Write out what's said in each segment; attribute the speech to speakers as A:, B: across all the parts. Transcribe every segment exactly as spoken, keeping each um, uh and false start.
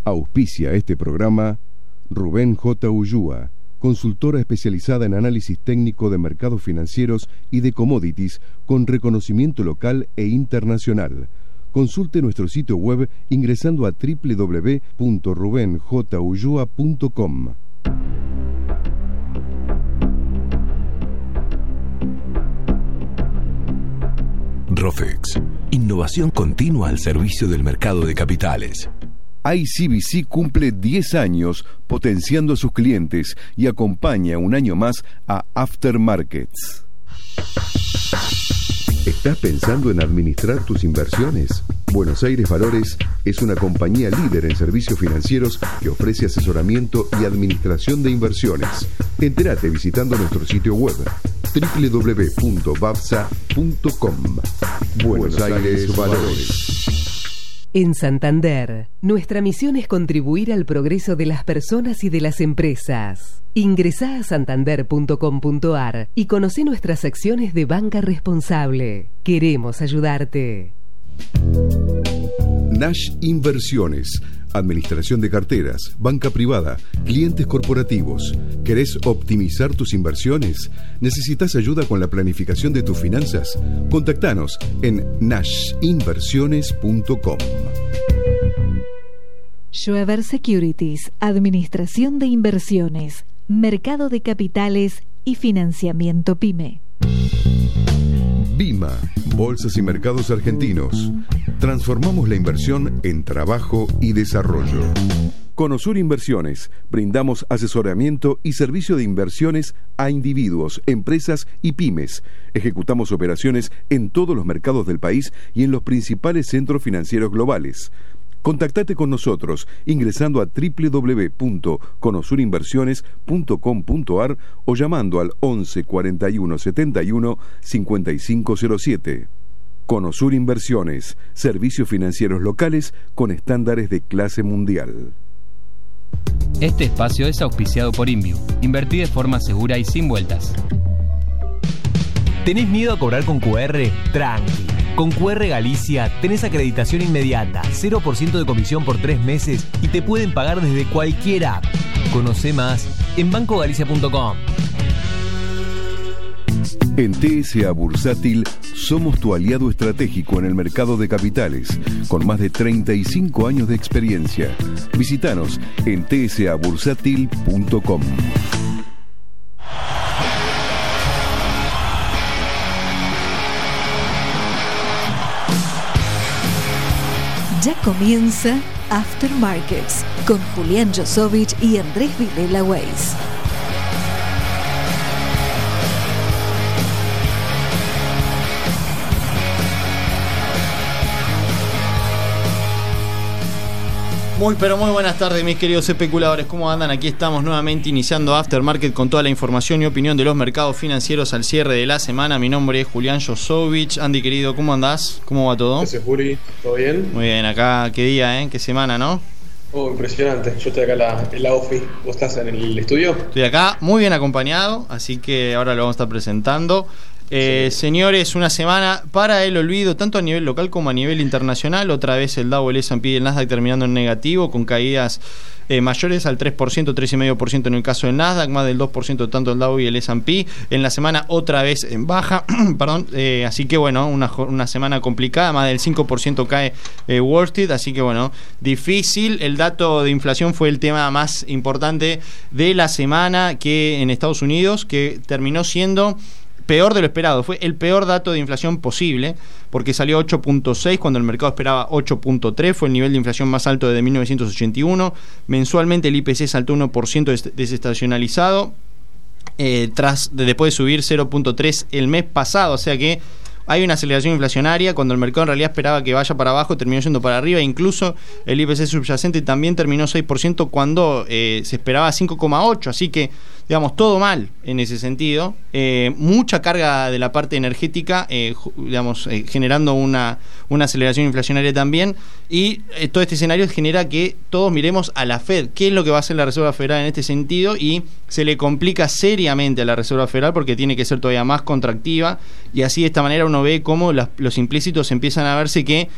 A: Auspicia este programa Rubén J. Ullúa, consultora especializada en análisis técnico de mercados financieros y de commodities con reconocimiento local e internacional. Consulte nuestro sitio web ingresando a doble u doble u doble u punto rubén j ullúa punto com.
B: Rofex, innovación continua al servicio del mercado de capitales.
A: I C B C cumple diez años potenciando a sus clientes y acompaña un año más a Aftermarkets. ¿Estás pensando en administrar tus inversiones? Buenos Aires Valores es una compañía líder en servicios financieros que ofrece asesoramiento y administración de inversiones. Entérate visitando nuestro sitio web doble u doble u doble u punto bavsa punto com. Buenos Aires Valores.
C: En Santander, nuestra misión es contribuir al progreso de las personas y de las empresas. Ingresá a santander punto com punto ar y conocé nuestras acciones de banca responsable. Queremos ayudarte.
A: Nash Inversiones, administración de carteras, banca privada, clientes corporativos. ¿Querés optimizar tus inversiones? ¿Necesitas ayuda con la planificación de tus finanzas? Contactanos en nash inversiones punto com.
D: Schweber Securities, administración de inversiones, mercado de capitales y financiamiento PYME.
A: BIMA, Bolsas y Mercados Argentinos. Transformamos la inversión en trabajo y desarrollo. Conosur Inversiones. Brindamos asesoramiento y servicio de inversiones a individuos, empresas y pymes. Ejecutamos operaciones en todos los mercados del país y en los principales centros financieros globales. Contactate con nosotros ingresando a doble u doble u doble u punto conosur inversiones punto com punto ar o llamando al once cuarenta y uno setenta y uno cincuenta y cinco cero siete. Conosur Inversiones, servicios financieros locales con estándares de clase mundial.
E: Este espacio es auspiciado por Inviu. Invertí de forma segura y sin vueltas.
F: ¿Tenés miedo a cobrar con Q R? Tranqui. Con Q R Galicia tenés acreditación inmediata, cero por ciento de comisión por tres meses y te pueden pagar desde cualquier app. Conoce más en banco galicia punto com.
A: En T S A Bursátil somos tu aliado estratégico en el mercado de capitales, con más de treinta y cinco años de experiencia. Visítanos en t s a bursátil punto com.
D: Ya comienza Aftermarkets con Julián Josovich y Andrés Vilela Weiss.
G: Muy pero muy buenas tardes, mis queridos especuladores. ¿Cómo andan? Aquí estamos nuevamente iniciando Aftermarket con toda la información y opinión de los mercados financieros al cierre de la semana. Mi nombre es Julián Josovich. Andy, querido, ¿cómo andás? ¿Cómo va todo?
H: Gracias, Juli. ¿Todo bien?
G: Muy bien, acá qué día, ¿eh? Qué semana, ¿no?
H: Oh, impresionante. Yo estoy acá en la, en la office. ¿Vos estás en el estudio?
G: Estoy acá muy bien acompañado, así que ahora lo vamos a estar presentando. Eh, sí. Señores, una semana para el olvido, tanto a nivel local como a nivel internacional. Otra vez el Dow, el ese and pe y el Nasdaq terminando en negativo, con caídas eh, mayores al tres por ciento, tres coma cinco por ciento en el caso del Nasdaq, más del dos por ciento tanto el Dow y el ese and pe. En la semana otra vez en baja, perdón, eh, así que bueno, una, una semana complicada, más del cinco por ciento cae eh, Wall Street, así que bueno, difícil. El dato de inflación fue el tema más importante de la semana que en Estados Unidos, que terminó siendo peor de lo esperado. Fue el peor dato de inflación posible, porque salió ocho punto seis cuando el mercado esperaba ocho punto tres. Fue el nivel de inflación más alto desde mil novecientos ochenta y uno. Mensualmente el I P C saltó uno por ciento desestacionalizado, eh, tras de, después de subir cero punto tres el mes pasado. O sea que hay una aceleración inflacionaria cuando el mercado en realidad esperaba que vaya para abajo, terminó yendo para arriba. Incluso el I P C subyacente también terminó seis por ciento cuando eh, se esperaba cinco coma ocho. Así que, digamos, todo mal en ese sentido. Eh, mucha carga de la parte energética, eh, digamos, eh, generando una, una aceleración inflacionaria también. Y eh, todo este escenario genera que todos miremos a la Fed. ¿Qué es lo que va a hacer la Reserva Federal en este sentido? Y se le complica seriamente a la Reserva Federal porque tiene que ser todavía más contractiva. Y así de esta manera uno ve cómo las, los implícitos empiezan a verse que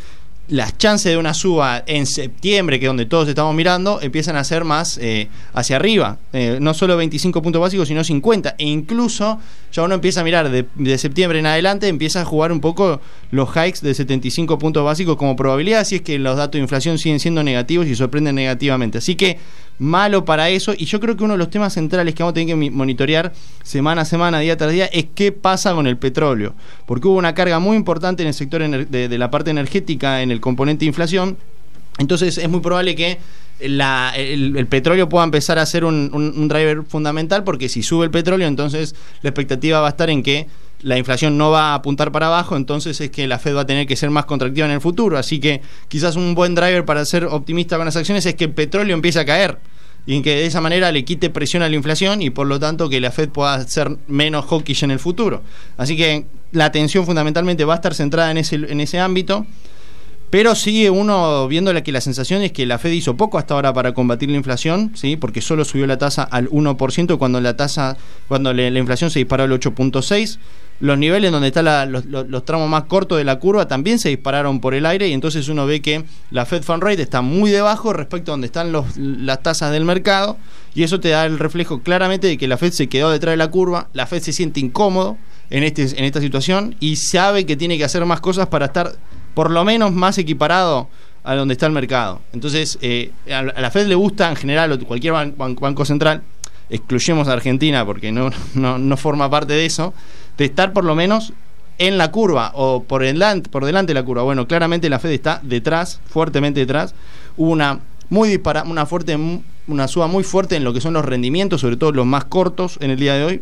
G: las chances de una suba en septiembre, que es donde todos estamos mirando, empiezan a ser más eh, hacia arriba, eh, no solo veinticinco puntos básicos, sino cincuenta, e incluso ya uno empieza a mirar de, de septiembre en adelante, empieza a jugar un poco los hikes de setenta y cinco puntos básicos como probabilidad, si es que los datos de inflación siguen siendo negativos y sorprenden negativamente, así que malo para eso. Y yo creo que uno de los temas centrales que vamos a tener que monitorear semana a semana, día tras día, es qué pasa con el petróleo, porque hubo una carga muy importante en el sector de, de la parte energética, en el componente de inflación. Entonces es muy probable que la, el, el petróleo pueda empezar a ser un, un, un driver fundamental, porque si sube el petróleo, entonces la expectativa va a estar en que la inflación no va a apuntar para abajo, entonces es que la Fed va a tener que ser más contractiva en el futuro. Así que quizás un buen driver para ser optimista con las acciones es que el petróleo empiece a caer y en que de esa manera le quite presión a la inflación y por lo tanto que la Fed pueda ser menos hawkish en el futuro. Así que la atención fundamentalmente va a estar centrada en ese, en ese ámbito. Pero sigue uno viendo que la sensación es que la Fed hizo poco hasta ahora para combatir la inflación, ¿sí? Porque solo subió la tasa al uno por ciento cuando la tasa cuando le, la inflación se disparó al ocho punto seis. Los niveles donde están los, los, los tramos más cortos de la curva también se dispararon por el aire, y entonces uno ve que la Fed Fund Rate está muy debajo respecto a donde están los, las tasas del mercado, y eso te da el reflejo claramente de que la Fed se quedó detrás de la curva. La Fed se siente incómodo en, este, en esta situación y sabe que tiene que hacer más cosas para estar por lo menos más equiparado a donde está el mercado. Entonces eh, a la Fed le gusta en general, cualquier ban- ban- banco central, excluyemos a Argentina porque no, no, no forma parte de eso, de estar por lo menos en la curva o por delante, por delante de la curva. Bueno, claramente la Fed está detrás, fuertemente detrás. Hubo una muy dispara, una fuerte, una suba muy fuerte en lo que son los rendimientos, sobre todo los más cortos en el día de hoy,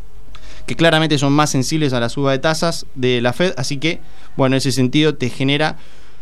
G: que claramente son más sensibles a la suba de tasas de la Fed. Así que, bueno, en ese sentido te genera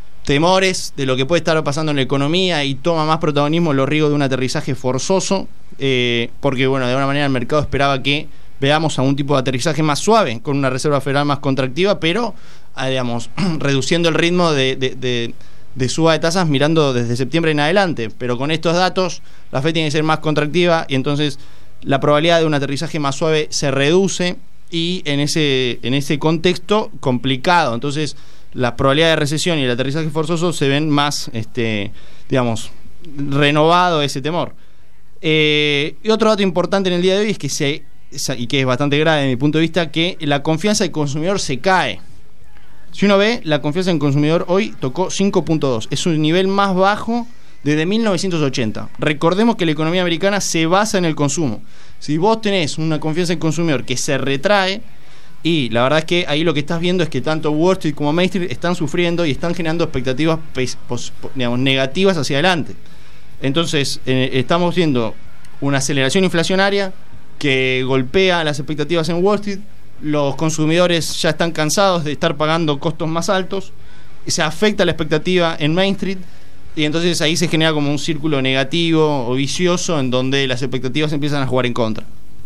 G: temores de lo que puede estar pasando en la economía y toma más protagonismo los riesgos de un aterrizaje forzoso, eh, porque, bueno, de alguna manera el mercado esperaba que veamos algún tipo de aterrizaje más suave, con una reserva federal más contractiva, pero, eh, digamos, reduciendo el ritmo de, de, de, de suba de tasas mirando desde septiembre en adelante. Pero con estos datos, la Fed tiene que ser más contractiva y entonces la probabilidad de un aterrizaje más suave se reduce, y en ese en ese contexto complicado, entonces la probabilidad de recesión y el aterrizaje forzoso se ven más, este, digamos, renovado ese temor. Eh, y otro dato importante en el día de hoy es que se, y que es bastante grave desde mi punto de vista, que la confianza del consumidor se cae. Si uno ve, la confianza del consumidor hoy tocó cinco punto dos, es un nivel más bajo desde mil novecientos ochenta. Recordemos que la economía americana se basa en el consumo. Si vos tenés una confianza del consumidor que se retrae, y la verdad es que ahí lo que estás viendo es que tanto Wall Street como Main Street están sufriendo y están generando expectativas pos, digamos, negativas hacia adelante. Entonces eh, estamos viendo una aceleración inflacionaria que golpea las expectativas en Wall Street. Los consumidores ya están cansados de estar pagando costos más altos, se afecta la expectativa en Main Street, y entonces ahí se genera como un círculo negativo o vicioso en donde las expectativas empiezan a jugar en contra.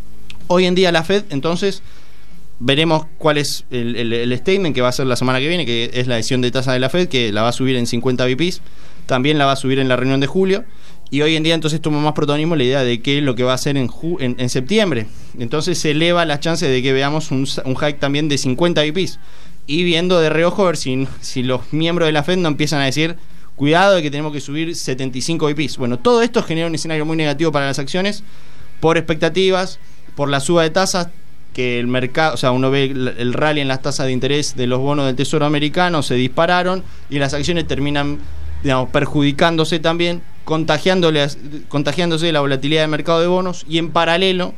G: Hoy en día la Fed, entonces, veremos cuál es el, el, el statement que va a hacer la semana que viene, que es la decisión de tasa de la Fed, que la va a subir en cincuenta B Ps, también la va a subir en la reunión de julio, y hoy en día entonces toma más protagonismo la idea de qué es lo que va a hacer en, ju- en, en septiembre. Entonces se eleva las chances de que veamos un, un hike también de cincuenta B Ps, y viendo de reojo a ver si, si los miembros de la Fed no empiezan a decir cuidado de que tenemos que subir setenta y cinco B Ps. Bueno, todo esto genera un escenario muy negativo para las acciones por expectativas, por la suba de tasas, que el mercado, o sea, uno ve el, el rally en las tasas de interés de los bonos del Tesoro americano, se dispararon y las acciones terminan, digamos, perjudicándose también, contagiándole, contagiándose de la volatilidad del mercado de bonos, y en paralelo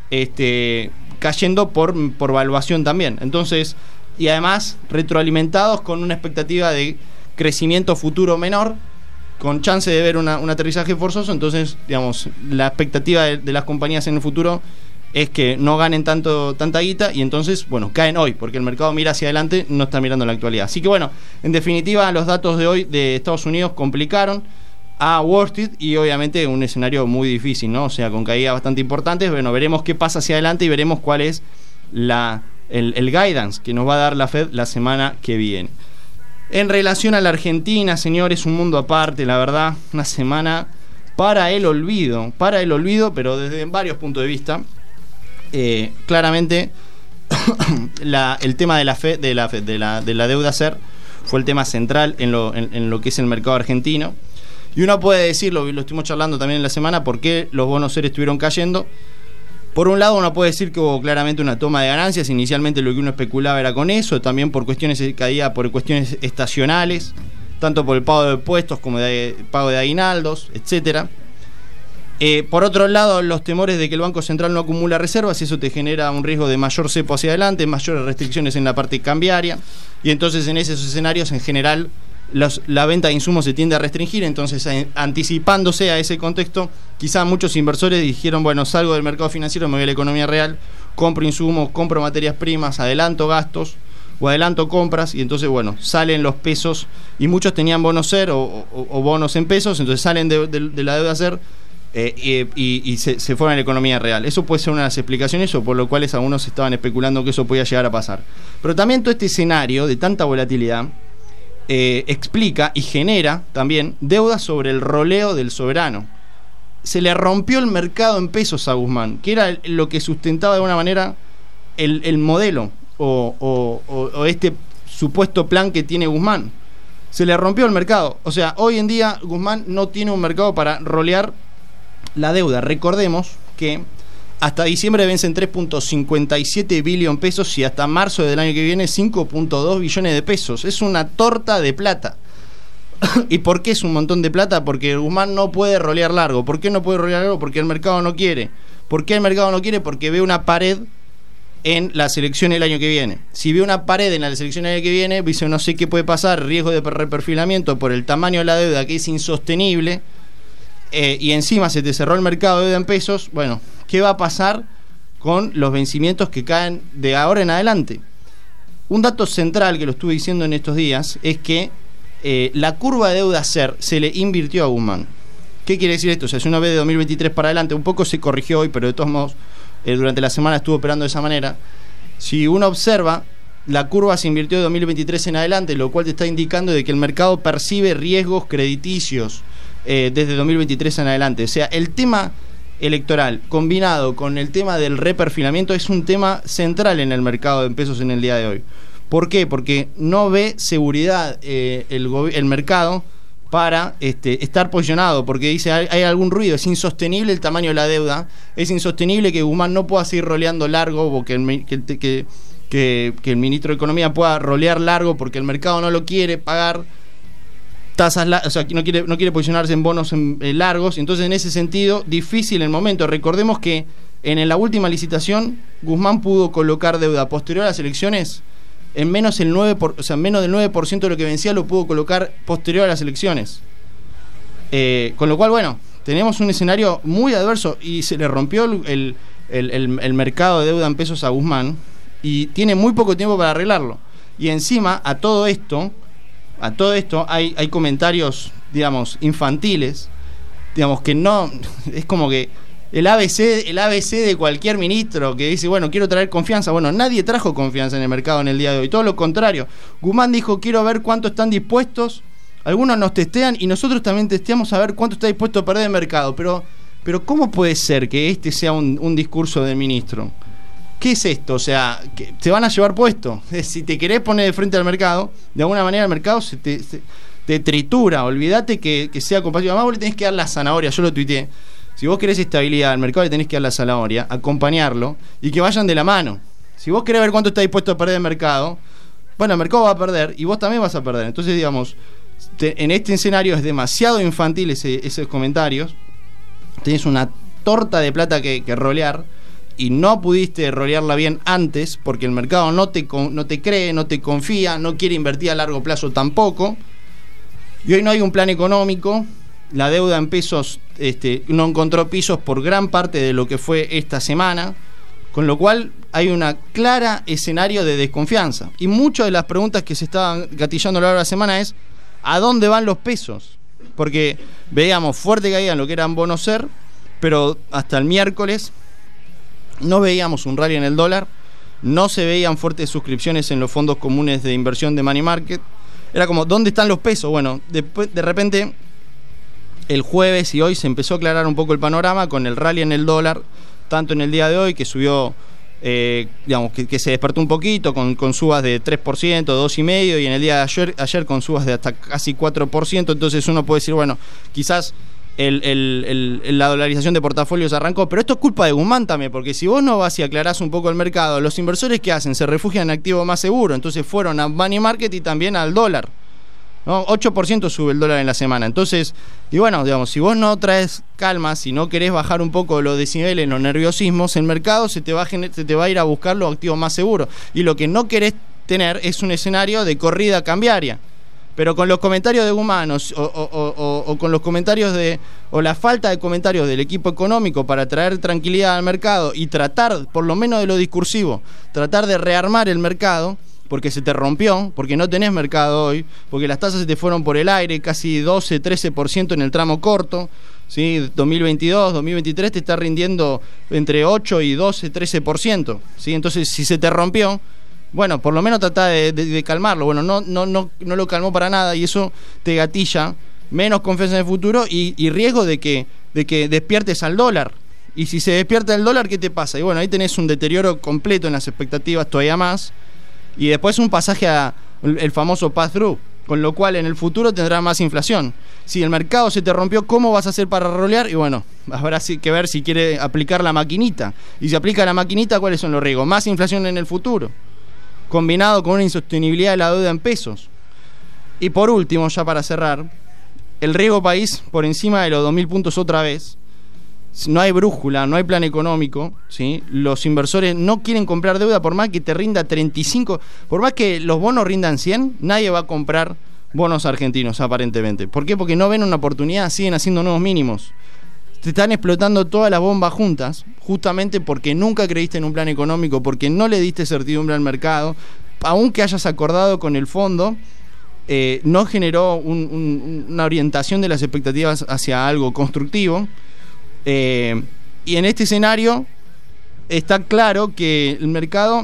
G: este, cayendo por, por valuación también. Entonces, y además retroalimentados con una expectativa de crecimiento futuro menor, con chance de ver una, un aterrizaje forzoso. Entonces, digamos, la expectativa de, de las compañías en el futuro es que no ganen tanto tanta guita, y entonces, bueno, caen hoy, porque el mercado mira hacia adelante, no está mirando la actualidad. Así que, bueno, en definitiva, los datos de hoy de Estados Unidos complicaron a Wall Street, y obviamente un escenario muy difícil, ¿no? O sea, con caídas bastante importantes. Bueno, veremos qué pasa hacia adelante y veremos cuál es la el, el guidance que nos va a dar la Fed la semana que viene. En relación a la Argentina, señores, un mundo aparte, la verdad, una semana para el olvido, para el olvido, pero desde varios puntos de vista. Eh, claramente, la, el tema de la Fed, de la, Fed, de la, de la deuda S E R fue el tema central en lo, en, en lo que es el mercado argentino. Y uno puede decirlo, lo estuvimos charlando también en la semana, por qué los bonos SER estuvieron cayendo. Por un lado, uno puede decir que hubo claramente una toma de ganancias. Inicialmente lo que uno especulaba era con eso, también por cuestiones de caída, por cuestiones estacionales, tanto por el pago de impuestos como de pago de aguinaldos, etcétera. Eh, por otro lado, los temores de que el Banco Central no acumula reservas, y eso te genera un riesgo de mayor cepo hacia adelante, mayores restricciones en la parte cambiaria, y entonces en esos escenarios, en general, Los, la venta de insumos se tiende a restringir. Entonces, eh, anticipándose a ese contexto, quizá muchos inversores dijeron, bueno, salgo del mercado financiero, me voy a la economía real, compro insumos, compro materias primas, adelanto gastos o adelanto compras, y entonces, bueno, salen los pesos, y muchos tenían bonos SER o, o, o bonos en pesos, entonces salen de, de, de la deuda SER eh, y, y, y se, se fueron a la economía real. Eso puede ser una de las explicaciones, o por lo cuales algunos estaban especulando que eso podía llegar a pasar. Pero también todo este escenario de tanta volatilidad Eh, explica y genera también deuda sobre el roleo del soberano. Se le rompió el mercado en pesos a Guzmán, que era lo que sustentaba de alguna manera el, el modelo o, o, o este supuesto plan que tiene Guzmán. Se le rompió el mercado. O sea, hoy en día Guzmán no tiene un mercado para rolear la deuda. Recordemos que hasta diciembre vencen tres punto cincuenta y siete billones de pesos, y hasta marzo del año que viene cinco punto dos billones de pesos. Es una torta de plata. ¿Y por qué es un montón de plata? Porque Guzmán no puede rolear largo. ¿Por qué no puede rolear largo? Porque el mercado no quiere. ¿Por qué el mercado no quiere? Porque ve una pared en las elecciones del año que viene. Si ve una pared en las elecciones del año que viene, dice, no sé qué puede pasar, riesgo de reperfilamiento por el tamaño de la deuda, que es insostenible, eh, y encima se te cerró el mercado de deuda en pesos. Bueno, ¿qué va a pasar con los vencimientos que caen de ahora en adelante? Un dato central que lo estuve diciendo en estos días es que eh, la curva de deuda SER se le invirtió a Guzmán. ¿Qué quiere decir esto? O sea, si uno ve de dos mil veintitrés para adelante, un poco se corrigió hoy, pero de todos modos eh, durante la semana estuvo operando de esa manera. Si uno observa, la curva se invirtió de dos mil veintitrés en adelante, lo cual te está indicando de que el mercado percibe riesgos crediticios eh, desde dos mil veintitrés en adelante. O sea, el tema electoral combinado con el tema del reperfilamiento es un tema central en el mercado de pesos en el día de hoy. ¿Por qué? Porque no ve seguridad eh, el, el mercado para este, estar posicionado, porque dice hay, hay algún ruido, es insostenible el tamaño de la deuda, es insostenible que Guzmán no pueda seguir roleando largo, o que el, que, que, que, que el ministro de Economía pueda rolear largo porque el mercado no lo quiere pagar tasas, o sea, no quiere, no quiere posicionarse en bonos en, eh, largos. Entonces, en ese sentido, difícil el momento. Recordemos que en la última licitación Guzmán pudo colocar deuda posterior a las elecciones en menos el nueve por, o sea, menos del nueve por ciento de lo que vencía lo pudo colocar posterior a las elecciones. Eh, con lo cual, bueno, tenemos un escenario muy adverso, y se le rompió el, el, el, el mercado de deuda en pesos a Guzmán, y tiene muy poco tiempo para arreglarlo. Y encima, a todo esto, a todo esto hay, hay comentarios, digamos, infantiles, digamos, que no, es como que el A B C, el A B C de cualquier ministro que dice, bueno, quiero traer confianza. Bueno, nadie trajo confianza en el mercado en el día de hoy, todo lo contrario. Guzmán dijo, quiero ver cuánto están dispuestos. Algunos nos testean y nosotros también testeamos a ver cuánto está dispuesto a perder el mercado. Pero, pero ¿cómo puede ser que este sea un, un discurso del ministro? ¿Qué es esto? O sea, que te van a llevar puesto. Si te querés poner de frente al mercado, de alguna manera el mercado se te, se, te tritura. Olvídate que, que sea compasivo. Además, vos le tenés que dar la zanahoria, yo lo tuiteé. Si vos querés estabilidad al mercado, le tenés que dar la zanahoria, acompañarlo y que vayan de la mano. Si vos querés ver cuánto está dispuesto a perder el mercado, bueno, el mercado va a perder y vos también vas a perder. Entonces, digamos, te, en este escenario es demasiado infantil ese, esos comentarios. Tenés una torta de plata que, que rolear, y no pudiste rolearla bien antes porque el mercado no te, no te cree, no te confía, no quiere invertir a largo plazo tampoco. Y hoy no hay un plan económico. La deuda en pesos este, no encontró pisos por gran parte de lo que fue esta semana, con lo cual hay una clara escenario de desconfianza. Y muchas de las preguntas que se estaban gatillando a lo largo de la semana es ¿a dónde van los pesos? Porque veíamos fuerte caída en lo que eran bonos SER, pero hasta el miércoles no veíamos un rally en el dólar, no se veían fuertes suscripciones en los fondos comunes de inversión de money market. Era como, ¿dónde están los pesos? Bueno, después, de repente, el jueves y hoy se empezó a aclarar un poco el panorama con el rally en el dólar, tanto en el día de hoy, que subió eh, digamos, que, que se despertó un poquito con, con subas de tres por ciento, dos coma cinco por ciento, y en el día de ayer, ayer con subas de hasta casi cuatro por ciento. Entonces uno puede decir, bueno, quizás el, el, el, la dolarización de portafolios arrancó, pero esto es culpa de Guzmán también, porque si vos no vas y aclarás un poco el mercado, los inversores ¿qué hacen? Se refugian en activos más seguros, entonces fueron a money market y también al dólar, ¿no? ocho por ciento sube el dólar en la semana. Entonces, y bueno, digamos, si vos no traes calma, si no querés bajar un poco los decibeles, los nerviosismos, el mercado se te va a, gener- se te va a ir a buscar los activos más seguros. Y lo que no querés tener es un escenario de corrida cambiaria. Pero con los comentarios de Guzmán o, o, o, o, o con los comentarios de o la falta de comentarios del equipo económico para traer tranquilidad al mercado y tratar, por lo menos de lo discursivo, tratar de rearmar el mercado, porque se te rompió, porque no tenés mercado hoy, porque las tasas se te fueron por el aire, casi doce, trece por ciento en el tramo corto, ¿sí? dos mil veintidós, dos mil veintitrés te está rindiendo entre ocho y doce, trece por ciento, ¿sí? Entonces, si se te rompió, bueno, por lo menos trata de, de, de calmarlo. Bueno, no, no, no, no lo calmó para nada y eso te gatilla menos confianza en el futuro y, y riesgo de que, de que despiertes al dólar. Y si se despierta el dólar, ¿qué te pasa? Y bueno, ahí tenés un deterioro completo en las expectativas, todavía más. Y después un pasaje a el famoso pass-through, con lo cual en el futuro tendrá más inflación. Si el mercado se te rompió, ¿cómo vas a hacer para rolear? Y bueno, habrá que ver si quiere aplicar la maquinita. Y si aplica la maquinita, ¿cuáles son los riesgos? Más inflación en el futuro, combinado con una insostenibilidad de la deuda en pesos. Y por último, ya para cerrar, el riesgo país por encima de los dos mil puntos otra vez. No hay brújula, no hay plan económico, ¿sí? Los inversores no quieren comprar deuda por más que te rinda treinta y cinco, por más que los bonos rindan cien, nadie va a comprar bonos argentinos aparentemente. ¿Por qué? Porque no ven una oportunidad, siguen haciendo nuevos mínimos. Te están explotando todas las bombas juntas, justamente porque nunca creíste en un plan económico, porque no le diste certidumbre al mercado, aunque hayas acordado con el fondo, eh, no generó un, un, una orientación de las expectativas hacia algo constructivo. Eh, y en este escenario está claro que el mercado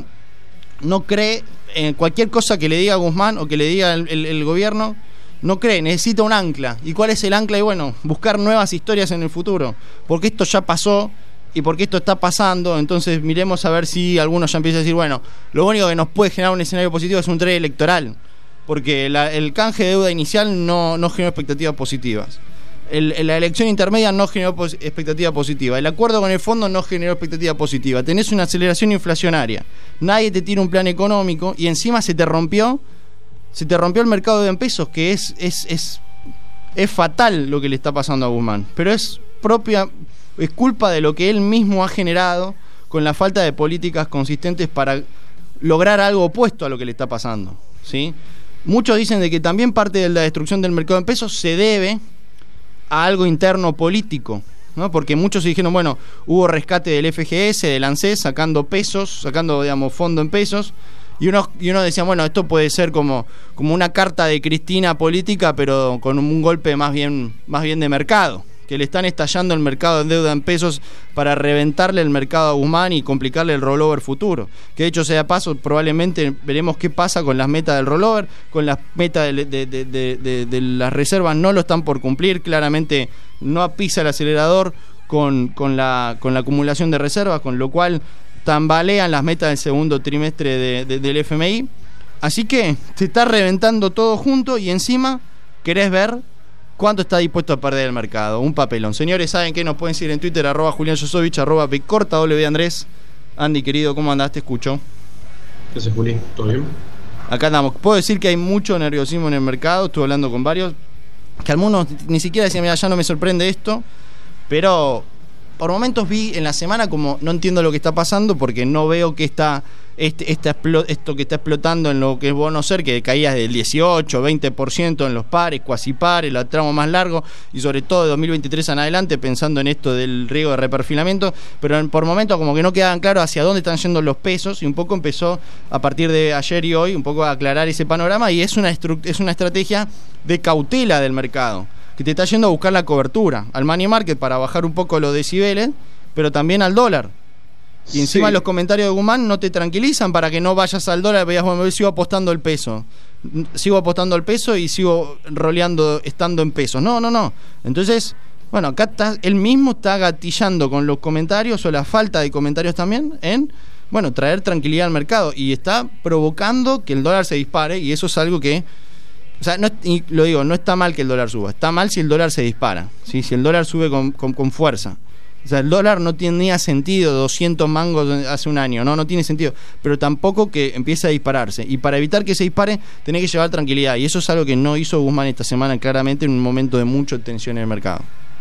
G: no cree en cualquier cosa que le diga Guzmán o que le diga el, el, el gobierno. No cree, necesita un ancla. ¿Y cuál es el ancla? Y bueno, buscar nuevas historias en el futuro, porque esto ya pasó y porque esto está pasando. Entonces miremos a ver si algunos ya empiezan a decir, bueno, lo único que nos puede generar un escenario positivo es un trade electoral, porque la, el canje de deuda inicial no, no generó expectativas positivas. El, la elección intermedia no generó pos, expectativa positiva. El acuerdo con el fondo no generó expectativa positiva. Tenés una aceleración inflacionaria. Nadie te tira un plan económico y encima se te rompió se te rompió el mercado de en pesos, que es, es, es, es fatal lo que le está pasando a Guzmán. Pero es propia, es culpa de lo que él mismo ha generado con la falta de políticas consistentes para lograr algo opuesto a lo que le está pasando, ¿sí? Muchos dicen de que también parte de la destrucción del mercado en pesos se debe a algo interno político, ¿no? Porque muchos se dijeron, bueno, hubo rescate del F G S, del ANSES, sacando pesos, sacando, digamos, fondo en pesos, y uno, y uno decía, bueno, esto puede ser como, como una carta de Cristina política, pero con un golpe más bien, más bien de mercado, que le están estallando el mercado de deuda en pesos para reventarle el mercado a Guzmán y complicarle el rollover futuro. Que de hecho sea paso, probablemente veremos qué pasa con las metas del rollover, con las metas de, de, de, de, de, de las reservas no lo están por cumplir, claramente no pisa el acelerador con, con, la, con la acumulación de reservas, con lo cual tambalean las metas del segundo trimestre de, de, del F M I. Así que se está reventando todo junto y encima querés ver cuánto está dispuesto a perder el mercado. Un papelón. Señores, ¿saben qué? Nos pueden seguir en Twitter, arroba Julián Josovich, arroba Becorta, W Andrés. Andy, querido, ¿cómo andás? Te escucho.
H: ¿Qué haces, Juli? ¿Todo bien?
G: Acá andamos. Puedo decir que hay mucho nerviosismo en el mercado. Estuve hablando con varios, que algunos ni siquiera decían, mira, ya no me sorprende esto, pero por momentos vi en la semana como no entiendo lo que está pasando, porque no veo que está este, esta esto que está explotando en lo que es bono ser, que caía del dieciocho, veinte por ciento en los pares, cuasi pares, el tramo más largo, y sobre todo de dos mil veintitrés en adelante, pensando en esto del riesgo de reperfilamiento, pero por momentos como que no quedaban claros hacia dónde están yendo los pesos, y un poco empezó a partir de ayer y hoy un poco a aclarar ese panorama, y es una, es una estrategia de cautela del mercado, que te está yendo a buscar la cobertura al money market para bajar un poco los decibeles, pero también al dólar. Y encima sí, los comentarios de Guzmán no te tranquilizan para que no vayas al dólar, veas, bueno, yo sigo apostando el peso, sigo apostando el peso y sigo roleando estando en pesos. No, no, no. Entonces, bueno, acá está, él mismo está gatillando con los comentarios o la falta de comentarios también en bueno, traer tranquilidad al mercado, y está provocando que el dólar se dispare, y eso es algo que, o sea, no, y lo digo, no está mal que el dólar suba, está mal si el dólar se dispara, ¿sí? Si el dólar sube con, con, con fuerza. O sea, el dólar no tenía sentido, doscientos mangos hace un año, no, no tiene sentido, pero tampoco que empiece a dispararse, y para evitar que se dispare, tenés que llevar tranquilidad, y eso es algo que no hizo Guzmán esta semana, claramente en un momento de mucha tensión en el mercado.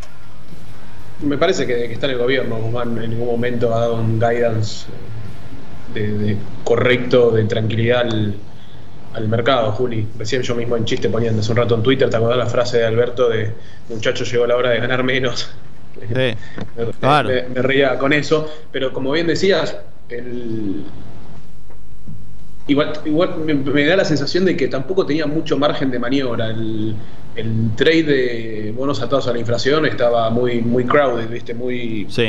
H: Me parece que, que está en el gobierno. Guzmán en ningún momento ha dado un guidance de, de correcto, de tranquilidad al, al mercado, Juli. Recién yo mismo en chiste poniendo hace un rato en Twitter, ¿te acordás la frase de Alberto de muchacho, llegó la hora de ganar menos?
G: Sí,
H: me,
G: claro.
H: me, me reía con eso, pero como bien decías, el... igual, igual me, me da la sensación de que tampoco tenía mucho margen de maniobra. El, el trade de bonos atados a la inflación estaba muy, muy crowded, ¿viste? Muy...
G: Sí.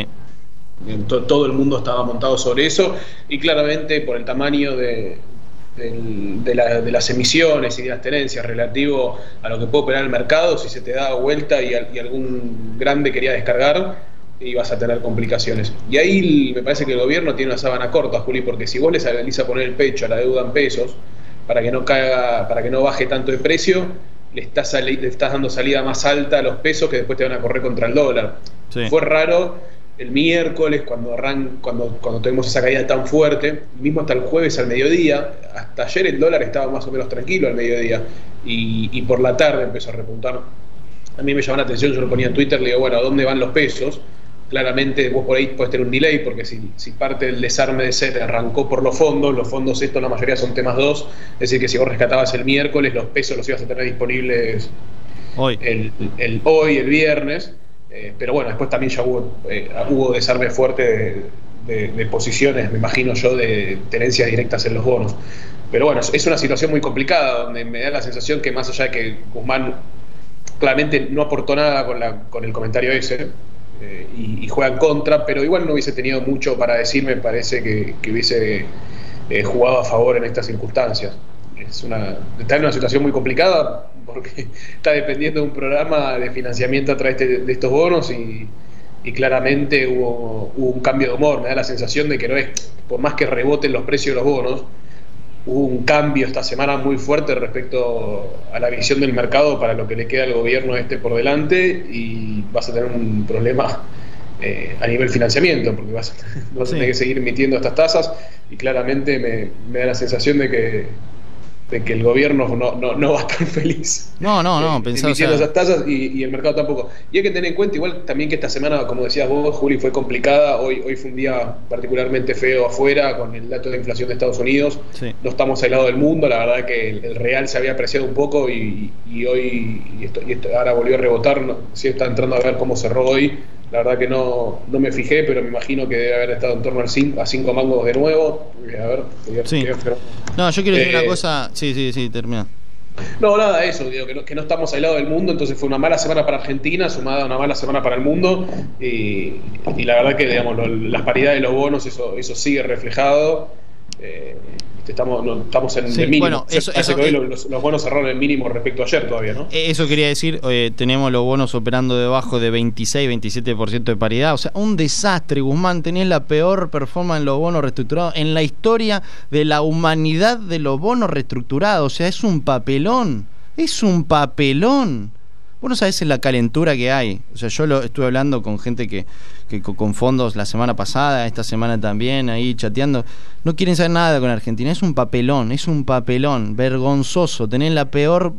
H: To, todo el mundo estaba montado sobre eso, y claramente por el tamaño de, de, de, la, de las emisiones y de las tenencias relativo a lo que puede operar el mercado, si se te da vuelta y, y algún grande quería descargar, ibas a tener complicaciones. Y ahí me parece que el gobierno tiene una sábana corta, Juli, porque si vos le salís a poner el pecho a la deuda en pesos para que no caiga, para que no baje tanto de precio, le estás, le estás dando salida más alta a los pesos que después te van a correr contra el dólar. Sí. Fue raro el miércoles cuando arran, cuando, cuando tuvimos esa caída tan fuerte, mismo hasta el jueves al mediodía, hasta ayer el dólar estaba más o menos tranquilo al mediodía, y, y por la tarde empezó a repuntar. A mí me llamó la atención, yo lo ponía en Twitter, le digo, bueno, ¿a dónde van los pesos? Claramente vos por ahí podés tener un delay, porque si, si parte del desarme de S E T arrancó por los fondos, los fondos estos la mayoría son temas dos, es decir que si vos rescatabas el miércoles, los pesos los ibas a tener disponibles hoy, el, el, hoy, el viernes, eh, pero bueno, después también ya hubo, eh, hubo desarme fuerte de, de, de posiciones, me imagino yo, de tenencias directas en los bonos. Pero bueno, es una situación muy complicada, donde me da la sensación que más allá de que Guzmán claramente no aportó nada con, la, con el comentario ese, Eh, y, y juega en contra, pero igual no hubiese tenido mucho para decir, me parece que, que hubiese eh, jugado a favor en estas circunstancias. Es una, está en una situación muy complicada porque está dependiendo de un programa de financiamiento a través de, de estos bonos, y, y claramente hubo, hubo un cambio de humor. Me da la sensación de que no es, por más que reboten los precios de los bonos, hubo un cambio esta semana muy fuerte respecto a la visión del mercado para lo que le queda al gobierno este por delante, y vas a tener un problema eh, a nivel financiamiento, porque vas a, vas a sí. tener que seguir emitiendo estas tasas, y claramente me, me da la sensación de que, de que el gobierno no, no, no va a estar feliz.
G: No, no, no,
H: eh,
G: pensaba,
H: emitiendo
G: o sea...
H: esas tasas, y, y el mercado tampoco. Y hay que tener en cuenta igual también que esta semana, como decías vos, Juli, fue complicada. Hoy, hoy fue un día particularmente feo afuera con el dato de inflación de Estados Unidos. Sí. No estamos aislados del mundo, la verdad que el, el real se había apreciado un poco, y, y hoy y esto, y esto ahora volvió a rebotar. No, sí está entrando a ver cómo cerró hoy. La verdad que no, no me fijé, pero me imagino que debe haber estado en torno al cinco, a cinco mangos de nuevo. A ver,
G: sí. pero... No, yo quiero decir eh, una cosa. Sí, sí, sí, termina.
H: No, nada, eso, digo, que no, que no estamos aislados del mundo, entonces fue una mala semana para Argentina, sumada a una mala semana para el mundo, y, y la verdad que, digamos, lo, las paridades de los bonos, eso, eso sigue reflejado. Eh, Estamos, no, estamos en sí, el mínimo.
G: Bueno, eso,
H: eso, que hoy los, los bonos cerraron el mínimo respecto a ayer todavía, ¿no?
G: Eso quería decir, eh, tenemos los bonos operando debajo de veintiséis, veintisiete por ciento de paridad. O sea, un desastre, Guzmán. Tenés la peor performance en los bonos reestructurados en la historia de la humanidad de los bonos reestructurados. O sea, es un papelón. Es un papelón. Vos no sabés la calentura que hay. O sea, yo lo estuve hablando con gente que, que con fondos la semana pasada, esta semana también, ahí chateando. No quieren saber nada con Argentina. Es un papelón, es un papelón vergonzoso. Tenés la peor...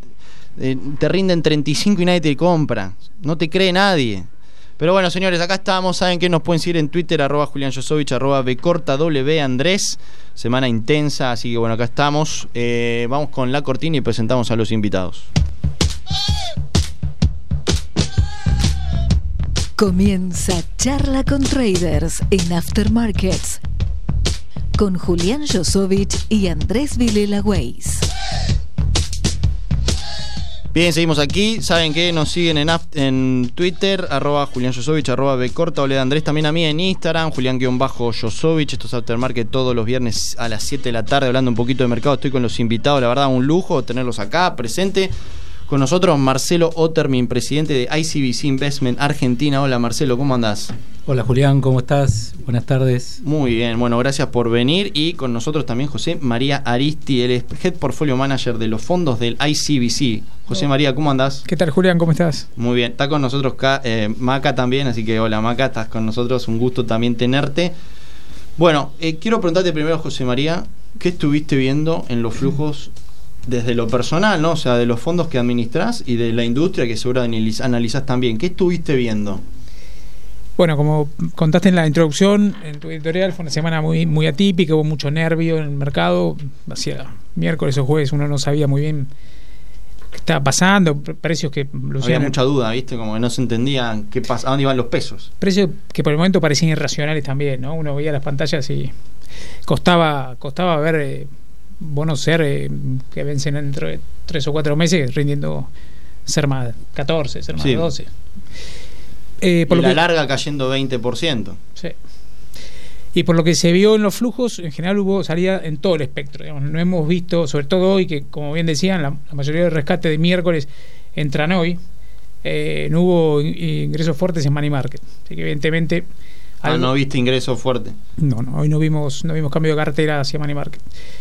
G: Eh, te rinden treinta y cinco y nadie te compra. No te cree nadie. Pero bueno, señores, acá estamos. Saben que nos pueden seguir en Twitter, arroba Julián Josovich, arroba Bcorta W Andrés. Semana intensa, así que bueno, acá estamos. Eh, vamos con la cortina y presentamos a los invitados.
D: Comienza Charla con Traders en Aftermarkets con Julián Josovich y Andrés Vilela Weiss.
G: Bien, seguimos aquí. Saben que nos siguen en, en Twitter, arroba Julián Josovich, arroba Bcorta, Ole de Andrés, también a mí en Instagram, Julián-Josovich. Esto es Aftermarket todos los viernes a las siete de la tarde, hablando un poquito de mercado. Estoy con los invitados, la verdad, un lujo tenerlos acá, presente. Con nosotros Marcelo Ottermin, presidente de I C B C Investment Argentina. Hola Marcelo, ¿cómo andás?
I: Hola Julián, ¿cómo estás? Buenas tardes.
G: Muy bien, bueno, gracias por venir. Y con nosotros también José María Aristi, él es Head Portfolio Manager de los fondos del I C B C. José María, ¿cómo andás?
J: ¿Qué tal, Julián? ¿Cómo estás?
G: Muy bien, está con nosotros acá, eh, Maca también, así que hola Maca, estás con nosotros, un gusto también tenerte. Bueno, eh, quiero preguntarte primero, José María, ¿qué estuviste viendo en los flujos desde lo personal, ¿no? O sea, de los fondos que administrás y de la industria que seguro analizás también? ¿Qué estuviste viendo?
J: Bueno, como contaste en la introducción, en tu editorial, fue una semana muy muy atípica, hubo mucho nervio en el mercado. Hacia miércoles o jueves uno no sabía muy bien qué estaba pasando, precios que...
G: Había mucha duda, ¿viste? Como que no se entendía qué pasa, a dónde iban los pesos.
J: Precios que por el momento parecían irracionales también, ¿no? Uno veía las pantallas y costaba costaba ver eh, bonos ser eh, que vencen dentro de tres o cuatro meses rindiendo ser más catorce, ser más sí. doce.
G: Eh, por y lo la que, larga cayendo veinte por ciento.
J: Sí. Y por lo que se vio en los flujos, en general hubo salida en todo el espectro. Digamos. No hemos visto, sobre todo hoy, que como bien decían, la, la mayoría de rescate de miércoles entran hoy, eh, no hubo ingresos fuertes en money market. Así que evidentemente...
G: Ah, algo, ¿no viste ingresos fuertes?
J: No, no, hoy no vimos, no vimos cambio de cartera hacia money market.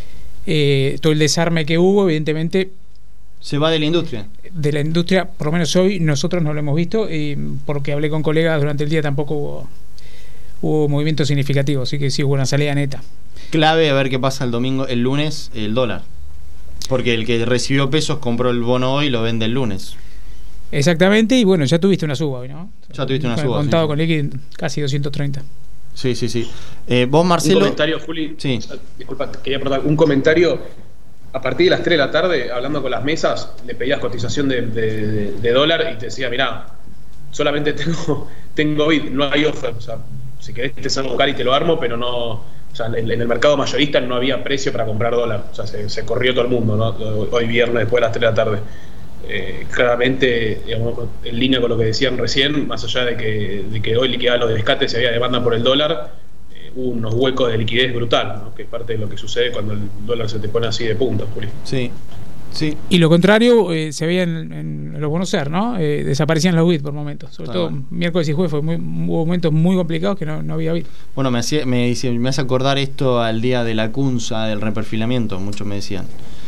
J: Eh, todo el desarme que hubo, evidentemente...
G: ¿Se va de la industria?
J: De la industria, por lo menos hoy, nosotros no lo hemos visto, y porque hablé con colegas durante el día tampoco hubo, hubo movimientos significativos, así que sí hubo una salida neta.
G: Clave a ver qué pasa el domingo, el lunes, el dólar. Porque el que recibió pesos compró el bono hoy y lo vende el lunes.
J: Exactamente, y bueno, ya tuviste una suba hoy, ¿no?
G: Ya tuviste una suba.
J: Contado
G: sí.
J: con liquid casi doscientos treinta.
G: Sí, sí, sí. Eh, vos, Marcelo...
H: Un comentario, Juli.
G: Sí.
H: Disculpa, quería aportar un comentario. A partir de las tres de la tarde, hablando con las mesas, le pedías cotización de, de, de, de dólar y te decía, mirá, solamente tengo tengo bid, no hay offer. O sea, si querés te salgo a buscar y te lo armo, pero no... O sea, en, en el mercado mayorista no había precio para comprar dólar. O sea, se, se corrió todo el mundo, ¿no? Hoy viernes, después de las tres de la tarde. Eh, claramente, digamos, en línea con lo que decían recién, más allá de que, de que hoy liquidaba los rescates y había demanda por el dólar, hubo unos huecos de liquidez brutal, ¿no? Que es parte de lo que sucede cuando el dólar se te pone así de punta, Juli.
G: Sí, sí.
J: Y lo contrario eh, se veía en, en los bonos ser, ¿no? Eh, desaparecían los bits por momentos, sobre ah, todo bueno. Miércoles y jueves fue muy, hubo momentos muy complicados que no, no había bit.
G: Bueno, me hacía, me, dice, me hace acordar esto al día de la CUNSA, del reperfilamiento, muchos me decían.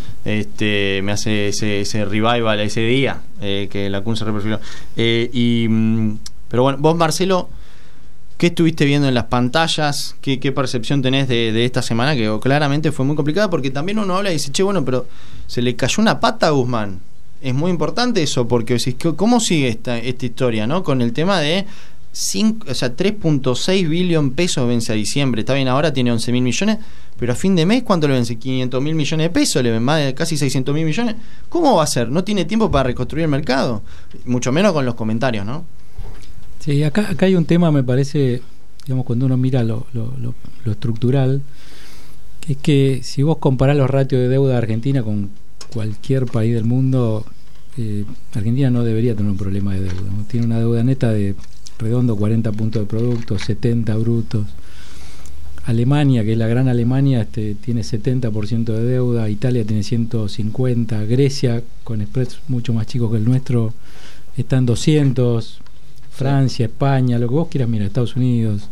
G: Este, me hace ese, ese revival ese día eh, que la CUNSA reperfiló. Eh, y, pero bueno, vos, Marcelo, ¿qué estuviste viendo en las pantallas? ¿Qué, qué percepción tenés de, de esta semana? Que claramente fue muy complicada, porque también uno habla y dice, che, bueno, pero se le cayó una pata a Guzmán. Es muy importante eso, porque ¿cómo sigue esta, esta historia, no? Con el tema de cinco, o sea, tres punto seis billón pesos vence a diciembre. Está bien, ahora tiene once mil millones, pero a fin de mes, ¿cuánto le vence? quinientos mil millones de pesos, le ven más de casi seiscientos mil millones. ¿Cómo va a ser? ¿No tiene tiempo para reconstruir el mercado? Mucho menos con los comentarios, ¿no?
I: Sí, acá, acá hay un tema, me parece, digamos, cuando uno mira lo, lo, lo, lo estructural, que es que si vos comparás los ratios de deuda de Argentina con cualquier país del mundo, eh, Argentina no debería tener un problema de deuda, ¿no? Tiene una deuda neta de redondo cuarenta puntos de producto, setenta brutos. Alemania, que es la gran Alemania, este, tiene setenta por ciento de deuda, Italia tiene ciento cincuenta, Grecia, con spreads mucho más chicos que el nuestro, está en doscientos. Francia, España, lo que vos quieras, mira, Estados Unidos.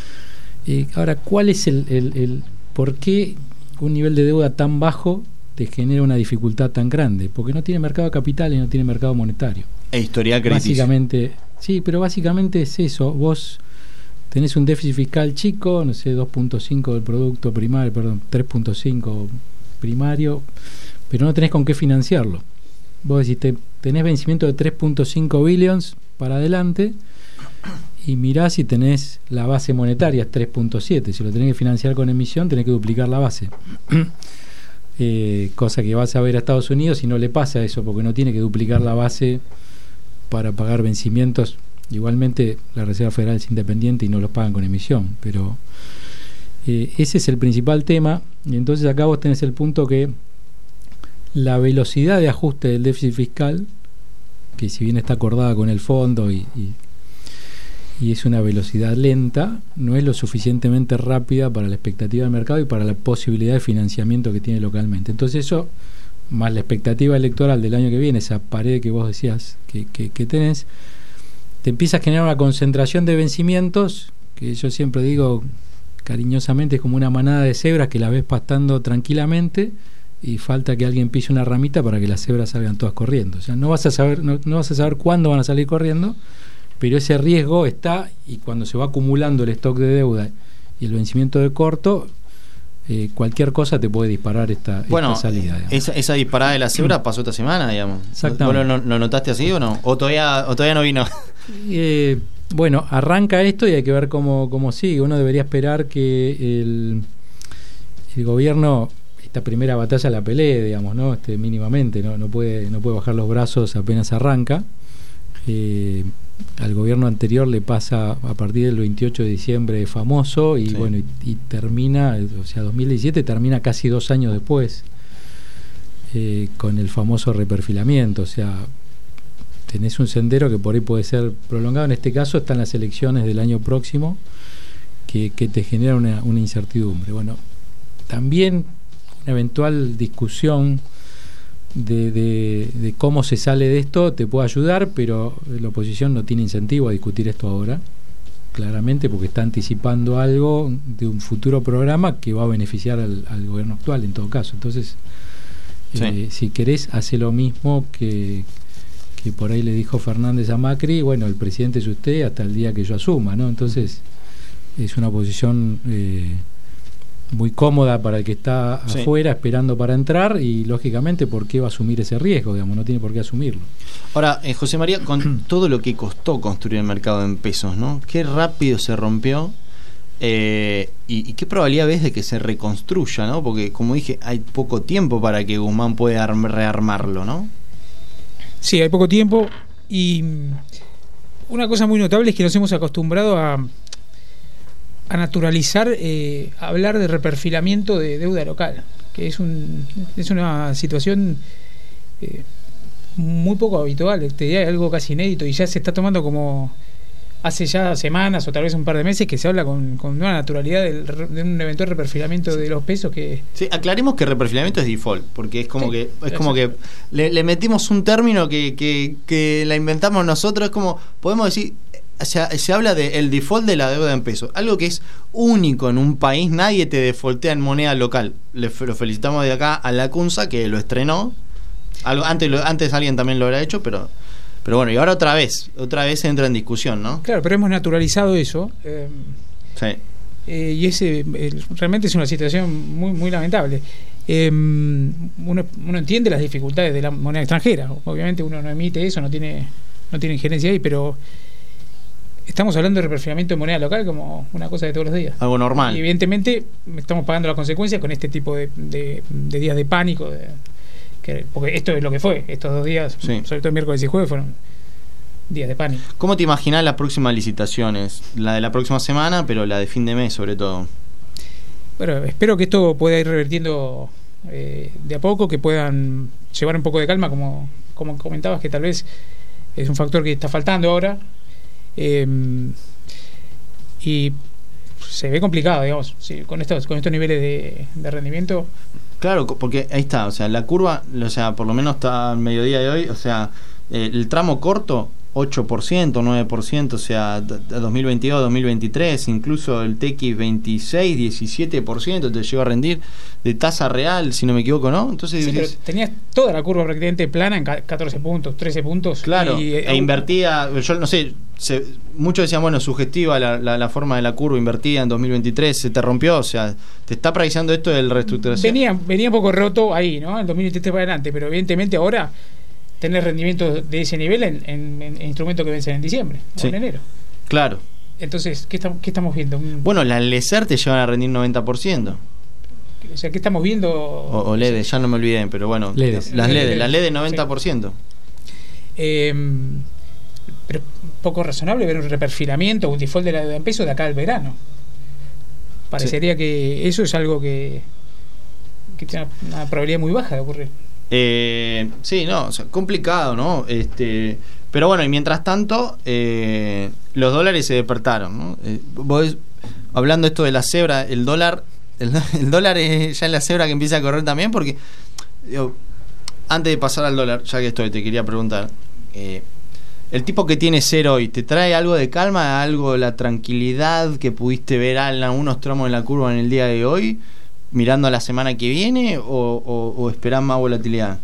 I: Eh, ahora, ¿cuál es el, el, el por qué un nivel de deuda tan bajo te genera una dificultad tan grande? Porque no tiene mercado de capital y no tiene mercado monetario.
G: E historial crediticio.
I: Básicamente, sí, pero básicamente es eso. Vos tenés un déficit fiscal chico, no sé, dos punto cinco del producto primario, perdón, tres punto cinco primario, pero no tenés con qué financiarlo. Vos decís, te, tenés vencimiento de tres punto cinco billions para adelante y mirás si tenés la base monetaria es tres punto siete. Si lo tenés que financiar con emisión, tenés que duplicar la base. eh, cosa que vas a ver a Estados Unidos y no le pasa eso, porque no tiene que duplicar la base para pagar vencimientos. Igualmente la Reserva Federal es independiente y no los pagan con emisión, pero eh, ese es el principal tema. Y entonces acá vos tenés el punto que la velocidad de ajuste del déficit fiscal, que si bien está acordada con el fondo y, y, y es una velocidad lenta, no es lo suficientemente rápida para la expectativa del mercado y para la posibilidad de financiamiento que tiene localmente. Entonces eso, más la expectativa electoral del año que viene, esa pared que vos decías que, que, que tenés, te empieza a generar una concentración de vencimientos, que yo siempre digo cariñosamente es como una manada de cebras que la ves pastando tranquilamente y falta que alguien pise una ramita para que las cebras salgan todas corriendo. O sea, no vas a saber, no, no vas a saber cuándo van a salir corriendo, pero ese riesgo está, y cuando se va acumulando el stock de deuda y el vencimiento de corto, eh, cualquier cosa te puede disparar esta,
G: bueno,
I: esta salida.
G: Esa, esa disparada de la cebra pasó esta semana, digamos.
I: Exactamente.
G: ¿Vos lo, lo notaste así o no? ¿O todavía, o todavía no vino?
I: Eh, bueno, arranca esto y hay que ver cómo, cómo sigue. Uno debería esperar que el, el gobierno esta primera batalla la pelee, digamos, ¿no? Este, mínimamente, no, no puede, no puede bajar los brazos apenas arranca. Eh, al gobierno anterior le pasa a partir del veintiocho de diciembre famoso y sí. bueno y, y termina, o sea, dos mil diecisiete termina casi dos años después eh, con el famoso reperfilamiento. O sea, tenés un sendero que por ahí puede ser prolongado. En este caso están las elecciones del año próximo que, que te generan una, una incertidumbre. Bueno, también una eventual discusión de, de, de cómo se sale de esto te puede ayudar, pero la oposición no tiene incentivo a discutir esto ahora, claramente, porque está anticipando algo de un futuro programa que va a beneficiar al, al gobierno actual en todo caso. Entonces, sí. eh, si querés, hace lo mismo que, que por ahí le dijo Fernández a Macri: bueno, el presidente es usted hasta el día que yo asuma, ¿no? Entonces, es una posición eh, muy cómoda para el que está sí. afuera esperando para entrar, y lógicamente, ¿por qué va a asumir ese riesgo? Digamos, no tiene por qué asumirlo.
G: Ahora, eh, José María, con todo lo que costó construir el mercado en pesos, ¿no? Qué rápido se rompió, eh, y, y qué probabilidad ves de que se reconstruya, ¿no? Porque, como dije, hay poco tiempo para que Guzmán pueda rearmarlo, ¿no?
J: Sí, hay poco tiempo, y una cosa muy notable es que nos hemos acostumbrado a a naturalizar eh, hablar de reperfilamiento de deuda local, que es un es una situación eh, muy poco habitual, te diría algo casi inédito, y ya se está tomando como hace ya semanas o tal vez un par de meses que se habla con, con una naturalidad del, de un eventual reperfilamiento de los pesos que...
G: Sí, aclaremos que reperfilamiento es default, porque es como sí, que es como que le, le metimos un término que, que, que la inventamos nosotros, es como, podemos decir... Se, se habla de el default de la deuda en pesos, algo que es único en un país. Nadie te defaultea en moneda local. Le, lo felicitamos de acá a la CUNSA, que lo estrenó. Algo, antes, lo, antes alguien también lo habrá hecho, pero pero bueno, y ahora otra vez, otra vez entra en discusión, ¿no?
J: Claro, pero hemos naturalizado eso. Eh,
G: sí.
J: Eh, y ese eh, realmente es una situación muy muy lamentable. Eh, uno, uno entiende las dificultades de la moneda extranjera. Obviamente uno no emite eso, no tiene no tiene injerencia ahí, pero estamos hablando de reperfilamiento de moneda local como una cosa de todos los días.
G: Algo normal.
J: Y evidentemente estamos pagando las consecuencias con este tipo de, de, de días de pánico. De, que, porque esto es lo que fue. Estos dos días, sí. sobre todo miércoles y jueves, fueron días de pánico.
G: ¿Cómo te imaginas las próximas licitaciones? La de la próxima semana, pero la de fin de mes sobre todo.
J: Bueno, espero que esto pueda ir revertiendo eh, de a poco, que puedan llevar un poco de calma, como, como comentabas, que tal vez es un factor que está faltando ahora. Eh, y se ve complicado, digamos, sí, con estos con estos niveles de, de rendimiento.
G: Claro, porque ahí está, o sea, la curva, o sea, por lo menos está al mediodía de hoy, o sea, eh, el tramo corto ocho por ciento, nueve por ciento, o sea, dos mil veintidós, dos mil veintitrés, incluso el T X veintiséis, diecisiete por ciento te llegó a rendir de tasa real, si no me equivoco, ¿no? Entonces
J: sí, pero tenías toda la curva prácticamente plana en catorce puntos, trece puntos.
G: Claro,
J: y,
G: e invertida, yo no sé, se, muchos decían, bueno, sugestiva la, la, la forma de la curva invertida en dos mil veintitrés, se te rompió, o sea, te está precisando esto del reestructuración.
J: Venía, venía un poco roto ahí, ¿no? En dos mil veintitrés para adelante, pero evidentemente ahora tener rendimientos de ese nivel en, en, en instrumentos que vencen en diciembre o sí. en enero.
G: Claro.
J: Entonces, ¿qué, está, qué estamos viendo?
G: Bueno, las LESER te llevan a rendir noventa por ciento.
J: O sea, ¿qué estamos viendo?
G: O, o L E D, ya no me olvidé, pero bueno.
I: L E D.
G: Las L E D, las L E D noventa por ciento.
J: Sí. Eh, pero poco razonable ver un reperfilamiento, un default de la deuda en pesos de acá al verano. Parecería sí. que eso es algo que, que tiene una probabilidad muy baja de ocurrir.
G: Eh, sí, no, o sea, complicado, ¿no? Este, pero bueno, y mientras tanto, eh, los dólares se despertaron, ¿no? Eh, vos, hablando esto de la cebra, el dólar, el, el dólar es ya la cebra que empieza a correr también, porque digo, antes de pasar al dólar, ya que estoy, te quería preguntar, eh, el tipo que tiene cero hoy, ¿te trae algo de calma, algo de la tranquilidad que pudiste ver en algunos tramos de la curva en el día de hoy, mirando a la semana que viene, o, o, o esperás más volatilidad?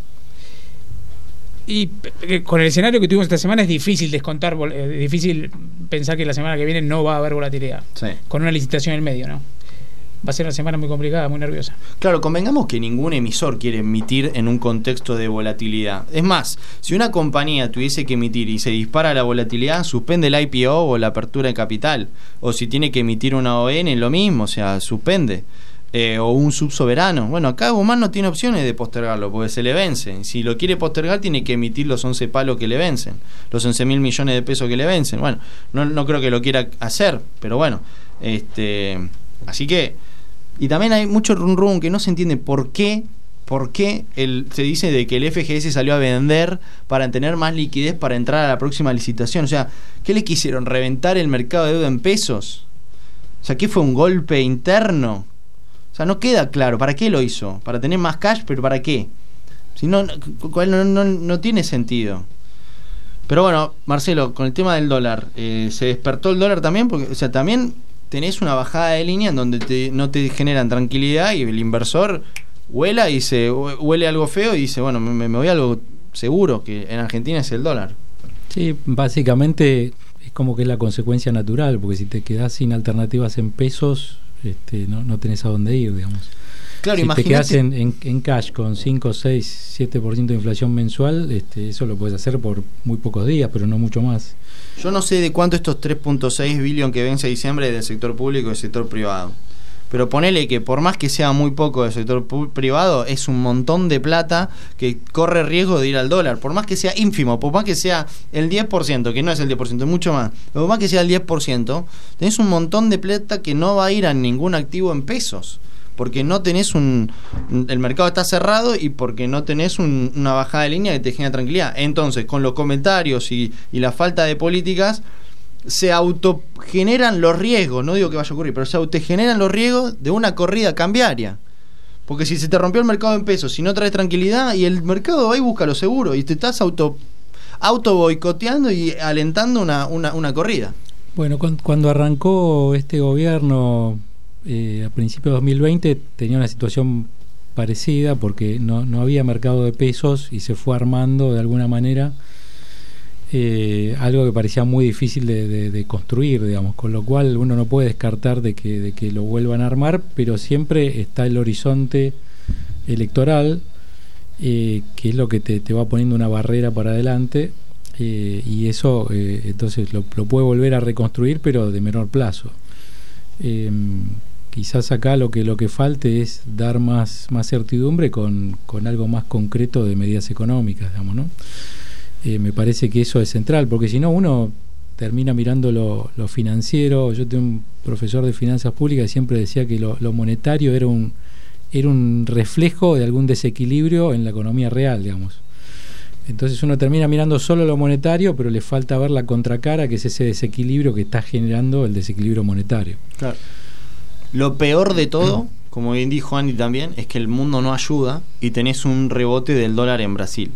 J: Y con el escenario que tuvimos esta semana es difícil descontar, es difícil pensar que la semana que viene no va a haber volatilidad.
G: Sí.
J: Con una licitación en el medio, ¿no? Va a ser una semana muy complicada, muy nerviosa.
G: Claro, convengamos que ningún emisor quiere emitir en un contexto de volatilidad. Es más, si una compañía tuviese que emitir y se dispara la volatilidad, suspende el I P O o la apertura de capital. O si tiene que emitir una O N, lo mismo, o sea, suspende. Eh, o un subsoberano. Bueno, acá Guzmán no tiene opciones de postergarlo porque se le vence. Si lo quiere postergar, tiene que emitir los once palos que le vencen, los once mil millones de pesos que le vencen. Bueno, no, no creo que lo quiera hacer, pero bueno, este, así que. Y también hay mucho rum rum que no se entiende por qué, por qué el, se dice de que el F G S salió a vender para tener más liquidez para entrar a la próxima licitación. O sea, ¿qué le quisieron? ¿Reventar el mercado de deuda en pesos? O sea, ¿qué fue un golpe interno? O sea, no queda claro. ¿Para qué lo hizo? ¿Para tener más cash? ¿Pero para qué? Si no, no, no, no tiene sentido. Pero bueno, Marcelo, con el tema del dólar, eh, ¿se despertó el dólar también? Porque, o sea, también tenés una bajada de línea en donde te, no te generan tranquilidad y el inversor huela y se huele algo feo y dice, bueno, me, me voy a algo seguro, que en Argentina es el dólar.
I: Sí, básicamente es como que es la consecuencia natural, porque si te quedás sin alternativas en pesos, este, no, no tenés a dónde ir, digamos.
G: Claro,
I: si
G: imagínate,
I: te quedás en, en, en cash con cinco, seis, siete por ciento de inflación mensual, este, eso lo puedes hacer por muy pocos días, pero no mucho más.
G: Yo no sé de cuánto estos tres punto seis billones que vence a diciembre del sector público y del sector privado. Pero ponele que por más que sea muy poco del sector privado, es un montón de plata que corre riesgo de ir al dólar. Por más que sea ínfimo, por más que sea el diez por ciento, que no es el diez por ciento, es mucho más. Pero por más que sea el diez por ciento, tenés un montón de plata que no va a ir a ningún activo en pesos. Porque no tenés un... el mercado está cerrado y porque no tenés un, una bajada de línea que te genera tranquilidad. Entonces, con los comentarios y, y la falta de políticas, se autogeneran los riesgos, no digo que vaya a ocurrir, pero se autogeneran los riesgos de una corrida cambiaria. Porque si se te rompió el mercado en pesos, si no traes tranquilidad, y el mercado va y busca lo seguro, y te estás auto, auto boicoteando y alentando una, una, una corrida.
I: Bueno, cuando arrancó este gobierno... Eh, a principios de dos mil veinte tenía una situación parecida porque no, no había mercado de pesos y se fue armando de alguna manera eh, algo que parecía muy difícil de, de, de construir, digamos, con lo cual uno no puede descartar de que, de que lo vuelvan a armar, pero siempre está el horizonte electoral, eh, que es lo que te, te va poniendo una barrera para adelante, eh, y eso eh, entonces lo, lo puede volver a reconstruir, pero de menor plazo. Eh, quizás acá lo que lo que falte es dar más más certidumbre con, con algo más concreto de medidas económicas, digamos, ¿no? Eh, me parece que eso es central, porque si no uno termina mirando lo, lo financiero. Yo tengo un profesor de finanzas públicas que siempre decía que lo, lo monetario era un era un reflejo de algún desequilibrio en la economía real, digamos. Entonces uno termina mirando solo lo monetario, pero le falta ver la contracara, que es ese desequilibrio que está generando el desequilibrio monetario.
G: Claro. Lo peor de todo, como bien dijo Andy también, es que el mundo no ayuda y tenés un rebote del dólar en Brasil.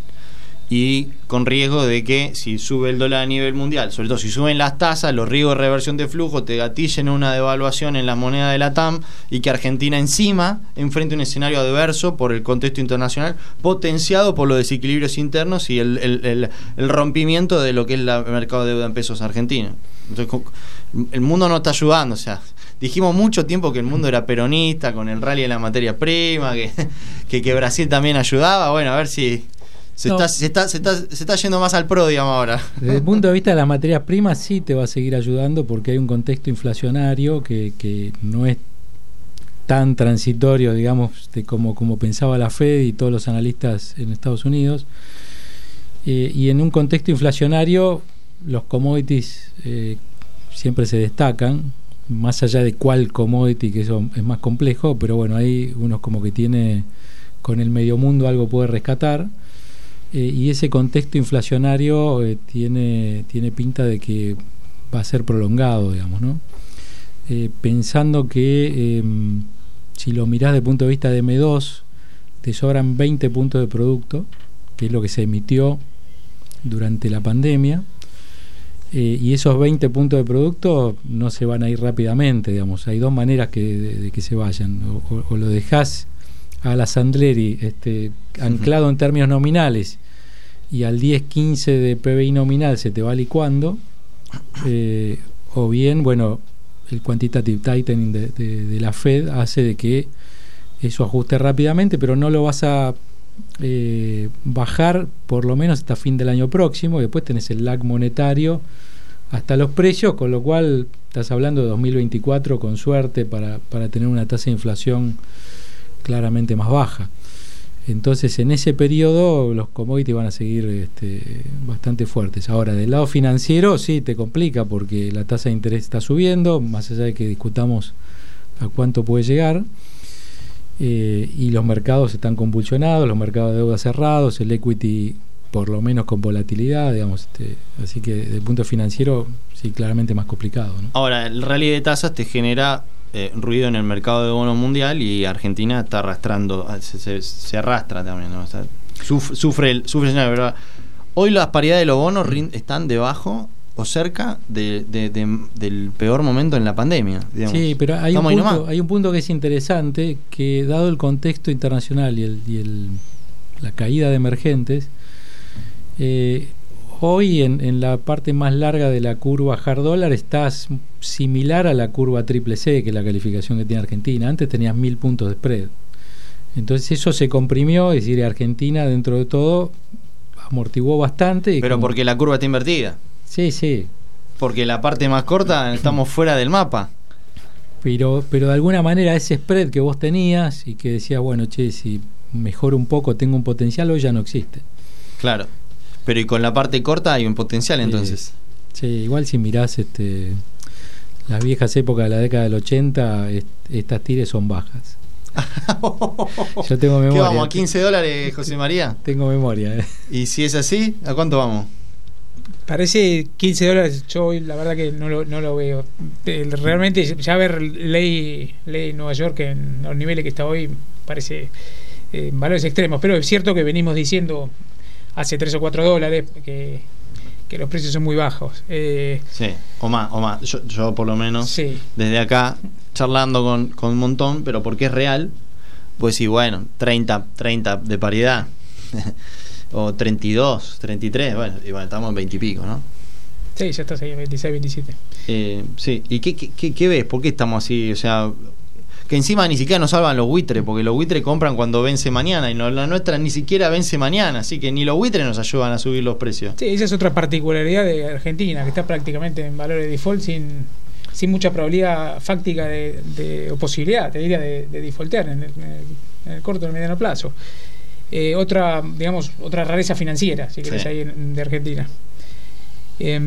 G: Y con riesgo de que si sube el dólar a nivel mundial, sobre todo si suben las tasas, los riesgos de reversión de flujo te gatillen una devaluación en la moneda de la T A M y que Argentina encima enfrente un escenario adverso por el contexto internacional, potenciado por los desequilibrios internos y el, el, el, el rompimiento de lo que es la, el mercado de deuda en pesos argentino. Entonces, el mundo no está ayudando, o sea, dijimos mucho tiempo que el mundo era peronista con el rally de la materia prima, que, que, que Brasil también ayudaba. Bueno, a ver si se, no. está, se, está, se, está, se está yendo más al pro, digamos, ahora.
I: Desde el punto de vista de las materias primas sí te va a seguir ayudando, porque hay un contexto inflacionario que, que no es tan transitorio, digamos, de como, como pensaba la Fed y todos los analistas en Estados Unidos. Eh, y en un contexto inflacionario los commodities eh, siempre se destacan, más allá de cuál commodity, que eso es más complejo, pero bueno, hay unos como que tiene con el medio mundo algo puede rescatar, eh, y ese contexto inflacionario eh, tiene, tiene pinta de que va a ser prolongado, digamos, ¿no? Eh, pensando que eh, si lo mirás desde el punto de vista de M dos, te sobran veinte puntos de producto, que es lo que se emitió durante la pandemia, Eh, y esos veinte puntos de producto no se van a ir rápidamente, digamos. Hay dos maneras que, de, de que se vayan. O, o, o lo dejás a la Sandleri este, anclado uh-huh. en términos nominales y al diez quince de P B I nominal se te va licuando, eh, o bien, bueno, el quantitative tightening de, de, de la Fed hace de que eso ajuste rápidamente, pero no lo vas a Eh, bajar por lo menos hasta fin del año próximo, y después tenés el lag monetario hasta los precios, con lo cual estás hablando de dos mil veinticuatro con suerte para, para tener una tasa de inflación claramente más baja. Entonces en ese periodo los commodities van a seguir este, bastante fuertes. Ahora, del lado financiero sí te complica porque la tasa de interés está subiendo, más allá de que discutamos a cuánto puede llegar. Eh, y los mercados están convulsionados, los mercados de deuda cerrados, el equity por lo menos con volatilidad, digamos, este, así que desde el punto financiero sí, claramente más complicado, ¿no? Ahora, el rally de tasas te genera eh, ruido en el mercado de bonos mundial y Argentina está arrastrando, se, se, se arrastra también, ¿no? O sea, sufre, sufre el sufre el ¿verdad? Hoy las paridades de los bonos están debajo o cerca de, de, de, del peor momento en la pandemia, digamos. Sí, pero hay un, punto, hay un punto que es interesante, que dado el contexto internacional y, el, y el, la caída de emergentes, eh, hoy en, en la parte más larga de la curva hard dólar estás similar a la curva triple C, que es la calificación que tiene Argentina. Antes tenías mil puntos de spread, entonces eso se comprimió, es decir, Argentina dentro de todo amortiguó bastante. Y pero como, porque la curva está invertida. Sí, sí. Porque la parte más corta estamos fuera del mapa. Pero, pero de alguna manera ese spread que vos tenías y que decías, bueno, che, si mejoro un poco tengo un potencial, hoy ya no existe. Claro. Pero y con la parte corta hay un potencial, entonces. Sí, sí, igual si mirás este, las viejas épocas de la década del ochenta, est- estas tires son bajas. Yo tengo memoria. ¿Qué vamos, a quince dólares, José María? Tengo memoria. ¿eh? ¿Y si es así, a cuánto vamos?
J: Parece quince dólares, yo hoy la verdad que no lo, no lo veo. Realmente ya ver ley ley Nueva York en los niveles que está hoy parece eh, valores extremos, pero es cierto que venimos diciendo hace tres o cuatro dólares que, que los precios son muy bajos. Eh,
G: sí, o más, o más. Yo, yo por lo menos sí. Desde acá charlando con, con un montón, pero porque es real, pues sí, bueno, treinta de paridad. O treinta y dos, treinta y tres, bueno, igual estamos en veinte y pico, ¿no?
J: Sí, ya estás ahí en veintiséis, veintisiete.
G: Eh, sí, ¿y qué, qué, qué ves? ¿Por qué estamos así? O sea, que encima ni siquiera nos salvan los buitres, porque los buitres compran cuando vence mañana y no, la nuestra ni siquiera vence mañana, así que ni los buitres nos ayudan a subir los precios.
J: Sí, esa es otra particularidad de Argentina, que está prácticamente en valores de default sin, sin mucha probabilidad fáctica de, de, o posibilidad, te diría, de, de defaultear en el, en el corto o el mediano plazo. Eh, otra, digamos, otra rareza financiera, si querés, sí. Ahí en, de Argentina. Eh,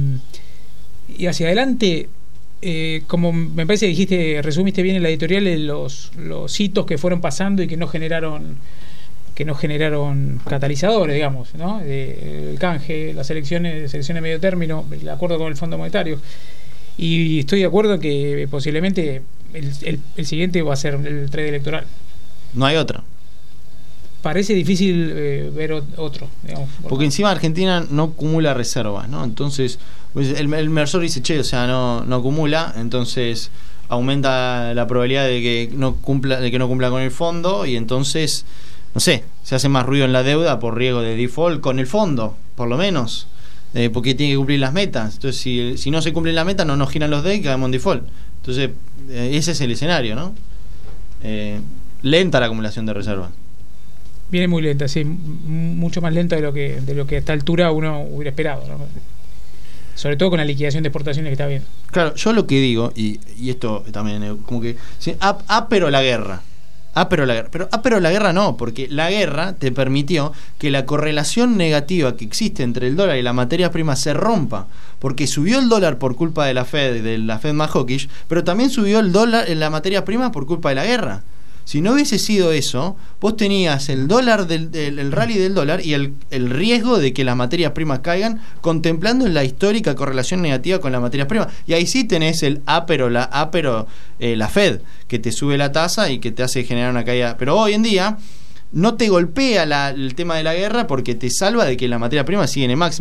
J: y hacia adelante, eh, como me parece que dijiste, resumiste bien en la editorial los, los hitos que fueron pasando y que no generaron que no generaron catalizadores, digamos, ¿no? De, el canje, las elecciones, elecciones de medio término, el acuerdo con el Fondo Monetario. Y estoy de acuerdo que posiblemente el, el, el siguiente va a ser el trade electoral.
G: No hay otro.
J: Parece difícil eh, ver otro, digamos,
G: porque encima Argentina no acumula reservas, ¿no? Entonces pues el, el inversor dice, che, o sea, no, no acumula, entonces aumenta la probabilidad de que no cumpla, de que no cumpla con el fondo, y entonces, no sé, se hace más ruido en la deuda por riesgo de default con el fondo, por lo menos, eh, porque tiene que cumplir las metas. Entonces, si, si no se cumplen las metas, no nos giran los D y quedamos en default. Entonces, eh, ese es el escenario, ¿no? Eh, lenta la acumulación de reservas.
J: Viene muy lenta, sí, mucho más lenta de lo que de lo que a esta altura uno hubiera esperado, ¿no? Sobre todo con la liquidación de exportaciones que está viendo.
G: Claro, yo lo que digo, y, y esto también, como que, sí, ah, ah, pero la guerra, ah, pero la guerra, pero ah, pero la guerra no, porque la guerra te permitió que la correlación negativa que existe entre el dólar y las materias primas se rompa, porque subió el dólar por culpa de la Fed, de la Fed más hawkish, pero también subió el dólar en las materias primas por culpa de la guerra. Si no hubiese sido eso, vos tenías el dólar del, del el rally del dólar y el, el riesgo de que las materias primas caigan, contemplando la histórica correlación negativa con las materias primas. Y ahí sí tenés el A, pero la A, pero eh, la Fed, que te sube la tasa y que te hace generar una caída. Pero hoy en día no te golpea la, el tema de la guerra, porque te salva de que las materias primas siguen en máximos.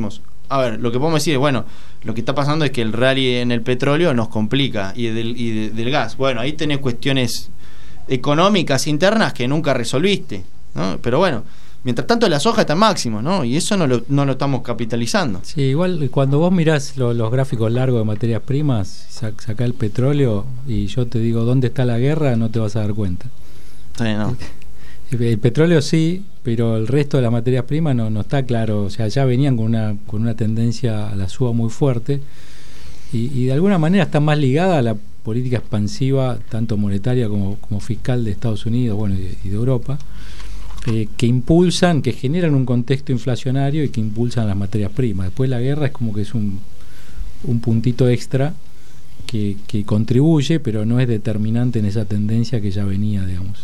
G: a ver, lo que podemos decir es, bueno, lo que está pasando es que el rally en el petróleo nos complica y del, y de, del gas. Bueno, ahí tenés cuestiones económicas internas que nunca resolviste, ¿no? Pero bueno, mientras tanto la soja está en máximo, ¿no? Y eso no lo, no lo estamos capitalizando.
I: Sí, igual cuando vos mirás lo, los gráficos largos de materias primas, sac, sacá el petróleo y yo te digo dónde está la guerra, no te vas a dar cuenta.
G: Sí, no.
I: El, el petróleo sí, pero el resto de las materias primas no, no está claro. O sea, ya venían con una, con una tendencia a la suba muy fuerte y, y de alguna manera está más ligada a la política expansiva, tanto monetaria como, como fiscal de Estados Unidos, bueno, y, y de Europa. Eh, que impulsan, que generan un contexto inflacionario y que impulsan las materias primas. Después la guerra es como que es un, un puntito extra que, que contribuye, pero no es determinante en esa tendencia que ya venía, digamos.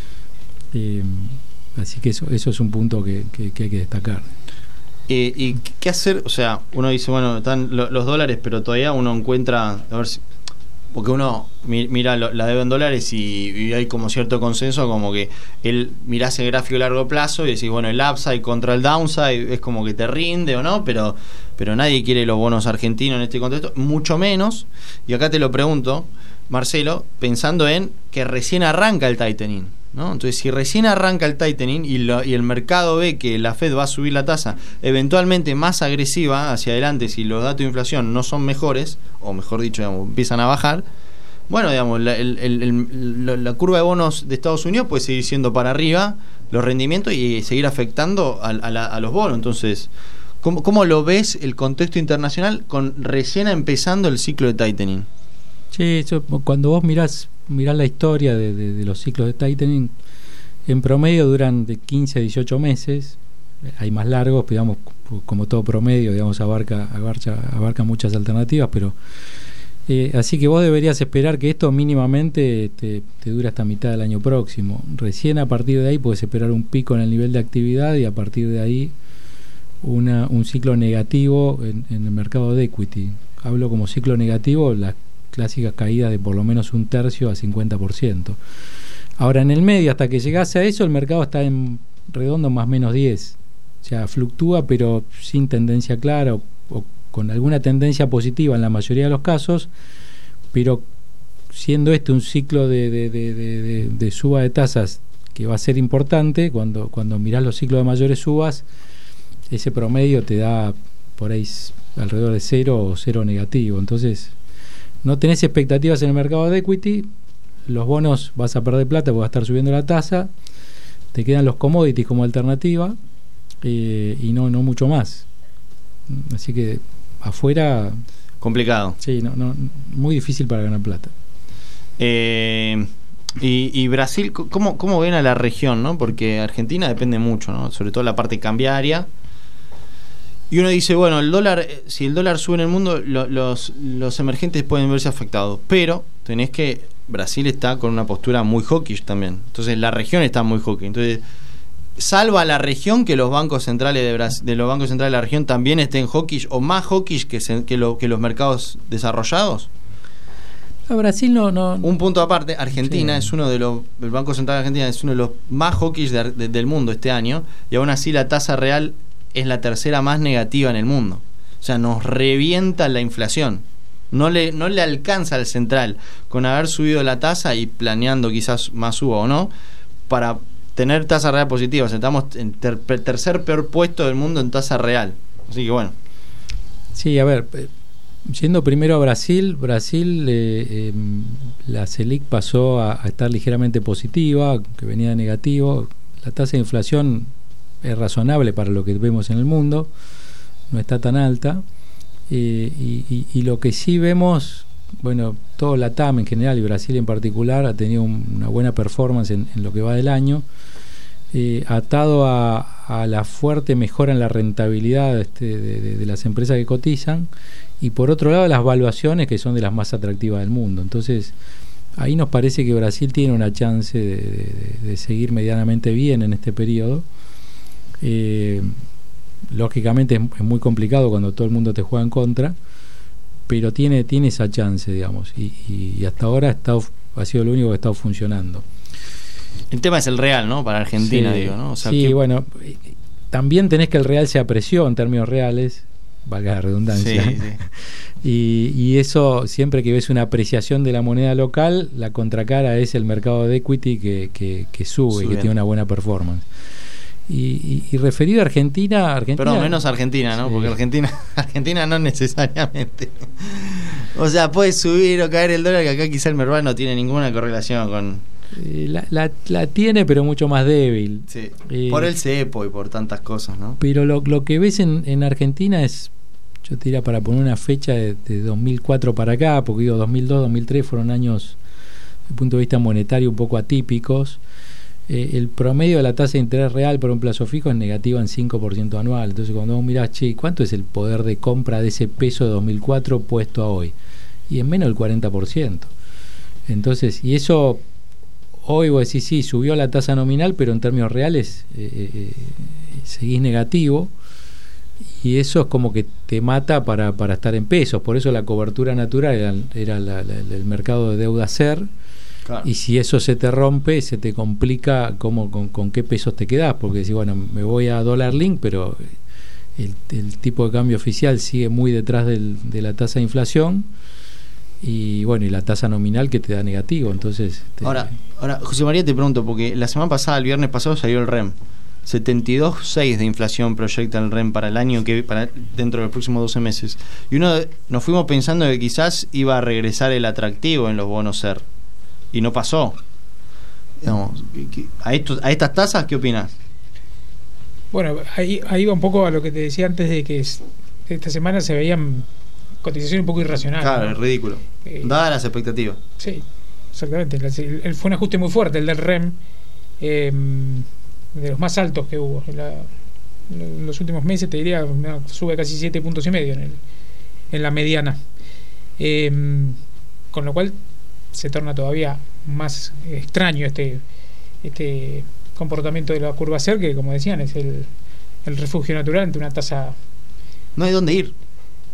I: Eh, así que eso, eso es un punto que, que, que hay que destacar.
G: Eh, ¿Y qué hacer? O sea, uno dice, bueno, están lo, los dólares, pero todavía uno encuentra, a ver si, porque uno mira la deuda en dólares y, y hay como cierto consenso, como que él mirás el gráfico a largo plazo y decís, bueno, el upside contra el downside es como que te rinde o no, pero pero nadie quiere los bonos argentinos en este contexto, mucho menos. Y acá te lo pregunto, Marcelo, pensando en que recién arranca el tightening, ¿no? Entonces, si recién arranca el tightening y, lo, y el mercado ve que la Fed va a subir la tasa eventualmente más agresiva hacia adelante, si los datos de inflación no son mejores, o mejor dicho, digamos, empiezan a bajar, bueno, digamos, la, el, el, el, la curva de bonos de Estados Unidos puede seguir siendo para arriba los rendimientos y seguir afectando a, a, la, a los bonos. Entonces, ¿cómo, ¿cómo lo ves el contexto internacional con recién empezando el ciclo de tightening?
I: Sí, eso, cuando vos mirás mirás la historia de, de, de los ciclos de tightening, en promedio duran de quince a dieciocho meses. Hay más largos, digamos, como todo promedio, digamos, abarca, abarca, abarca muchas alternativas, pero eh, así que vos deberías esperar que esto mínimamente te, te dure hasta mitad del año próximo. Recién a partir de ahí puedes esperar un pico en el nivel de actividad y a partir de ahí una, un ciclo negativo en, en el mercado de equity. Hablo como ciclo negativo, las clásicas caídas de por lo menos un tercio a cincuenta por ciento. Ahora, en el medio, hasta que llegase a eso, el mercado está en redondo más menos diez. O sea, fluctúa, pero sin tendencia clara o, o con alguna tendencia positiva en la mayoría de los casos, pero siendo este un ciclo de, de, de, de, de, de suba de tasas que va a ser importante, cuando, cuando mirás los ciclos de mayores subas, ese promedio te da por ahí alrededor de cero o cero negativo. Entonces, no tenés expectativas en el mercado de equity, los bonos vas a perder plata porque va a estar subiendo la tasa, te quedan los commodities como alternativa eh, y no, no mucho más. Así que afuera...
G: complicado.
I: Sí, no, no, muy difícil para ganar plata.
G: Eh, y, y Brasil, ¿cómo, ¿cómo ven a la región, ¿no? Porque Argentina depende mucho, ¿no? Sobre todo la parte cambiaria. Y uno dice, bueno, el dólar, si el dólar sube en el mundo, lo, los, los emergentes pueden verse afectados. Pero tenés que, Brasil está con una postura muy hawkish también. Entonces la región está muy hawkish. Entonces, salva la región que los bancos centrales de, Brasil, de los bancos centrales de la región también estén hawkish o más hawkish que, se, que, lo, que los mercados desarrollados.
I: A Brasil no, no.
G: Un punto aparte, Argentina sí. es uno de los, el Banco Central de Argentina es uno de los más hawkish de, de, del mundo este año, y aún así la tasa real es la tercera más negativa en el mundo. O sea, nos revienta la inflación. No le, no le alcanza al central con haber subido la tasa y planeando quizás más suba o no, para tener tasa real positiva. O sea, estamos en ter, tercer peor puesto del mundo en tasa real. Así que bueno.
I: Sí, a ver, yendo primero a Brasil, Brasil eh, eh, la Selic pasó a, a estar ligeramente positiva, que venía de negativo. La tasa de inflación es razonable para lo que vemos en el mundo, no está tan alta, eh, y, y, y lo que sí vemos, bueno, todo la T A M en general y Brasil en particular ha tenido un, una buena performance en, en lo que va del año, eh, atado a, a la fuerte mejora en la rentabilidad este, de, de, de las empresas que cotizan, y por otro lado las valuaciones que son de las más atractivas del mundo. Entonces ahí nos parece que Brasil tiene una chance de, de, de seguir medianamente bien en este periodo. Eh, lógicamente es, es muy complicado cuando todo el mundo te juega en contra, pero tiene, tiene esa chance, digamos, y, y, y hasta ahora ha, estado, ha sido lo único que ha estado funcionando.
G: El tema es el real, ¿no? Para Argentina,
I: sí,
G: digo, ¿no? O sea,
I: sí,
G: que...
I: bueno, también tenés que el real se apreció en términos reales, valga la redundancia.
G: Sí, sí.
I: Y, y eso, siempre que ves una apreciación de la moneda local, la contracara es el mercado de equity que, que, que sube, y que tiene una buena performance. Y, y, y referido a Argentina, Argentina
G: pero menos Argentina, ¿no? Sí. Porque Argentina Argentina no necesariamente. O sea, puede subir o caer el dólar, que acá quizá el Merval no tiene ninguna correlación con...
I: La, la, la tiene, pero mucho más débil.
G: Sí.
I: Eh,
G: por el cepo y por tantas cosas, ¿no?
I: Pero lo, lo que ves en, en Argentina es, yo te diría, para poner una fecha de, de dos mil cuatro para acá, porque digo, dos mil dos, dos mil tres fueron años, desde el punto de vista monetario, un poco atípicos. Eh, el promedio de la tasa de interés real por un plazo fijo es negativa en cinco por ciento anual. Entonces, cuando vos mirás, che, ¿cuánto es el poder de compra de ese peso de dos mil cuatro puesto a hoy? Y es menos del cuarenta por ciento. Entonces, y eso, hoy vos decís, sí, subió la tasa nominal, pero en términos reales eh, eh, seguís negativo. Y eso es como que te mata para, para estar en pesos. Por eso la cobertura natural era, era la, la, el mercado de deuda SER. Claro. Y si eso se te rompe, se te complica cómo, con, con qué pesos te quedás, porque si bueno, me voy a dólar link, pero el, el tipo de cambio oficial sigue muy detrás del, de la tasa de inflación, y bueno, y la tasa nominal que te da negativo. Entonces te...
G: ahora, ahora José María, te pregunto, porque la semana pasada, el viernes pasado, salió el R E M. setenta y dos coma seis de inflación proyecta el R E M para el año que para dentro de los próximos doce meses. Y uno nos fuimos pensando que quizás iba a regresar el atractivo en los bonos SER. Y no pasó. Digamos, a, esto, a estas tasas, ¿qué opinas?
J: Bueno, ahí, ahí va un poco a lo que te decía antes, de que es, esta semana se veían cotizaciones un poco irracionales.
G: Claro,
J: ¿no?
G: Es ridículo. Eh, Dadas las expectativas.
J: Sí, exactamente. El, fue un ajuste muy fuerte el del R E M, eh, de los más altos que hubo. En, la, en los últimos meses, te diría, sube casi siete puntos y medio en, el, en la mediana. Eh, con lo cual se torna todavía más extraño este este comportamiento de la curva SER, que como decían es el, el refugio natural ante una tasa.
G: No hay dónde ir,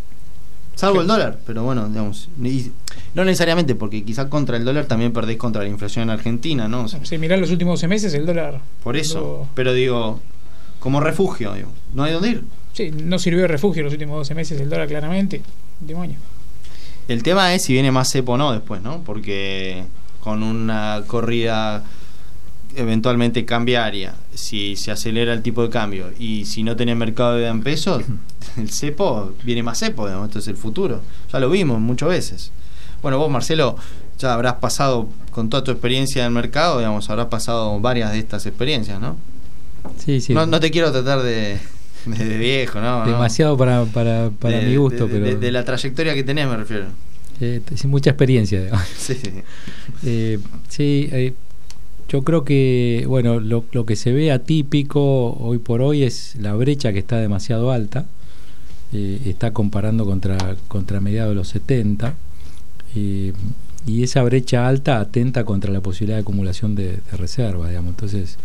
G: salvo sí. el dólar, pero bueno, digamos, y no necesariamente, porque quizás contra el dólar también perdés contra la inflación en Argentina, ¿no? O sea,
J: sí, mirá los últimos doce meses el dólar.
G: Por eso, lo... pero digo, como refugio, digo, no hay dónde ir.
J: Sí, no sirvió de refugio los últimos doce meses el dólar, claramente, demonio.
G: El tema es si viene más cepo o no después, ¿no? Porque con una corrida eventualmente cambiaria, si se acelera el tipo de cambio y si no tenés mercado de deuda en pesos, el cepo, viene más cepo, digamos, esto es el futuro. Ya lo vimos muchas veces. Bueno, vos, Marcelo, ya habrás pasado, con toda tu experiencia en el mercado, digamos, habrás pasado varias de estas experiencias, ¿no?
I: Sí, sí.
G: No, no te quiero tratar de... de viejo, ¿no?
I: Demasiado ¿no? para, para, para
G: de,
I: mi gusto,
G: de,
I: pero
G: de, de la trayectoria que tenés me refiero.
I: Eh, sin mucha experiencia, digamos.
G: Sí, sí.
I: Eh, sí eh, yo creo que, bueno, lo, lo que se ve atípico hoy por hoy es la brecha que está demasiado alta. Eh, está comparando contra, contra mediados de los setenta. Eh, y esa brecha alta atenta contra la posibilidad de acumulación de, de reserva, digamos. Entonces,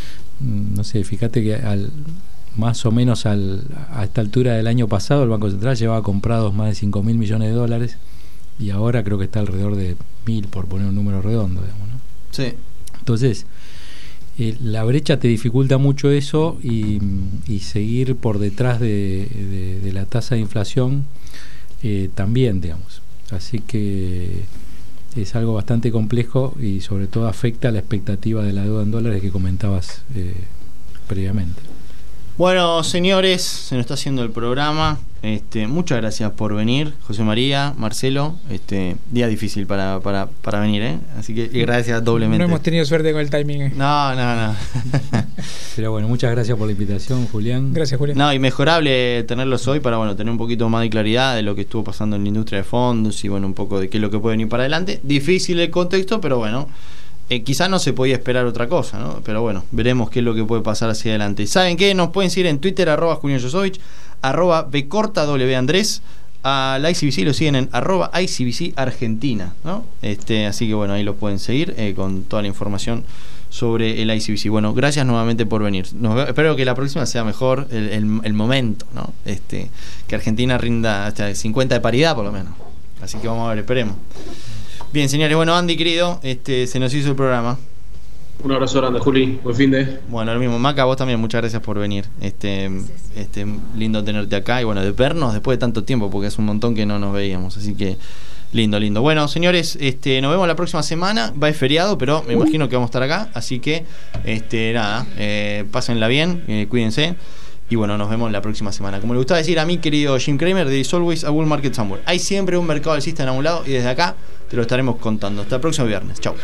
I: no sé, fíjate que al más o menos al, a esta altura del año pasado el Banco Central llevaba comprados más de cinco mil millones de dólares, y ahora creo que está alrededor de mil, por poner un número redondo, digamos, ¿no?
G: Sí.
I: Entonces eh, la brecha te dificulta mucho eso, y, y seguir por detrás de, de, de la tasa de inflación eh, también, digamos. Así que es algo bastante complejo, y sobre todo afecta a la expectativa de la deuda en dólares que comentabas eh, previamente.
G: Bueno, señores, se nos está haciendo el programa. Este, muchas gracias por venir, José María, Marcelo. Este, día difícil para, para, para venir, ¿eh? Así que gracias doblemente.
J: No hemos tenido suerte con el timing. ¿eh?
G: No, no, no.
I: Pero bueno, muchas gracias por la invitación, Julián.
J: Gracias, Julián.
G: No, y mejorable tenerlos hoy para, bueno, tener un poquito más de claridad de lo que estuvo pasando en la industria de fondos y, bueno, un poco de qué es lo que puede venir para adelante. Difícil el contexto, pero bueno. Eh, quizás no se podía esperar otra cosa, ¿no? Pero bueno, veremos qué es lo que puede pasar hacia adelante. ¿Saben qué? Nos pueden seguir en Twitter, arroba Julián Josovich, arroba Bcorta W Andrés. A la I C B C lo siguen en arroba I C B C Argentina, ¿no? Este, así que bueno, ahí lo pueden seguir eh, con toda la información sobre el I C B C. Bueno, gracias nuevamente por venir. Nos, espero que la próxima sea mejor el, el, el momento, ¿no? Este, que Argentina rinda hasta cincuenta de paridad por lo menos. Así que vamos a ver, esperemos. Bien, señores, bueno, Andy, querido, este, se nos hizo el programa.
H: Un abrazo grande, Juli. Buen fin de.
G: Bueno, lo mismo. Maca, vos también, muchas gracias por venir. Este, este lindo tenerte acá y bueno, de vernos después de tanto tiempo, porque es un montón que no nos veíamos. Así que lindo, lindo. Bueno, señores, este, nos vemos la próxima semana. Va es feriado, pero me imagino que vamos a estar acá. Así que, este, nada, eh, pásenla bien, eh, cuídense. Y bueno, nos vemos la próxima semana. Como le gustaba decir a mi querido Jim Cramer, there is always a bull market somewhere. Hay siempre un mercado alcista en algún lado y desde acá te lo estaremos contando. Hasta el próximo viernes. Chau.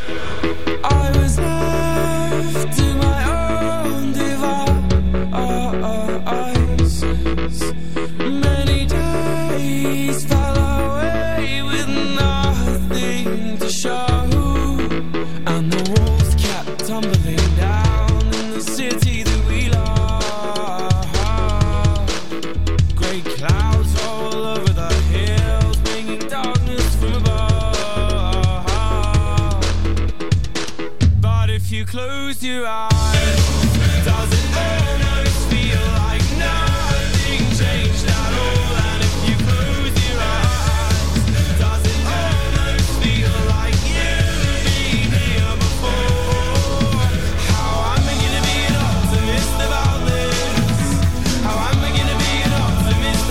K: Close your eyes. Does it almost feel like nothing changed at all? And if you close your eyes, does it almost feel like you've been here before? How am I gonna be an optimist about this? How am I gonna be an optimist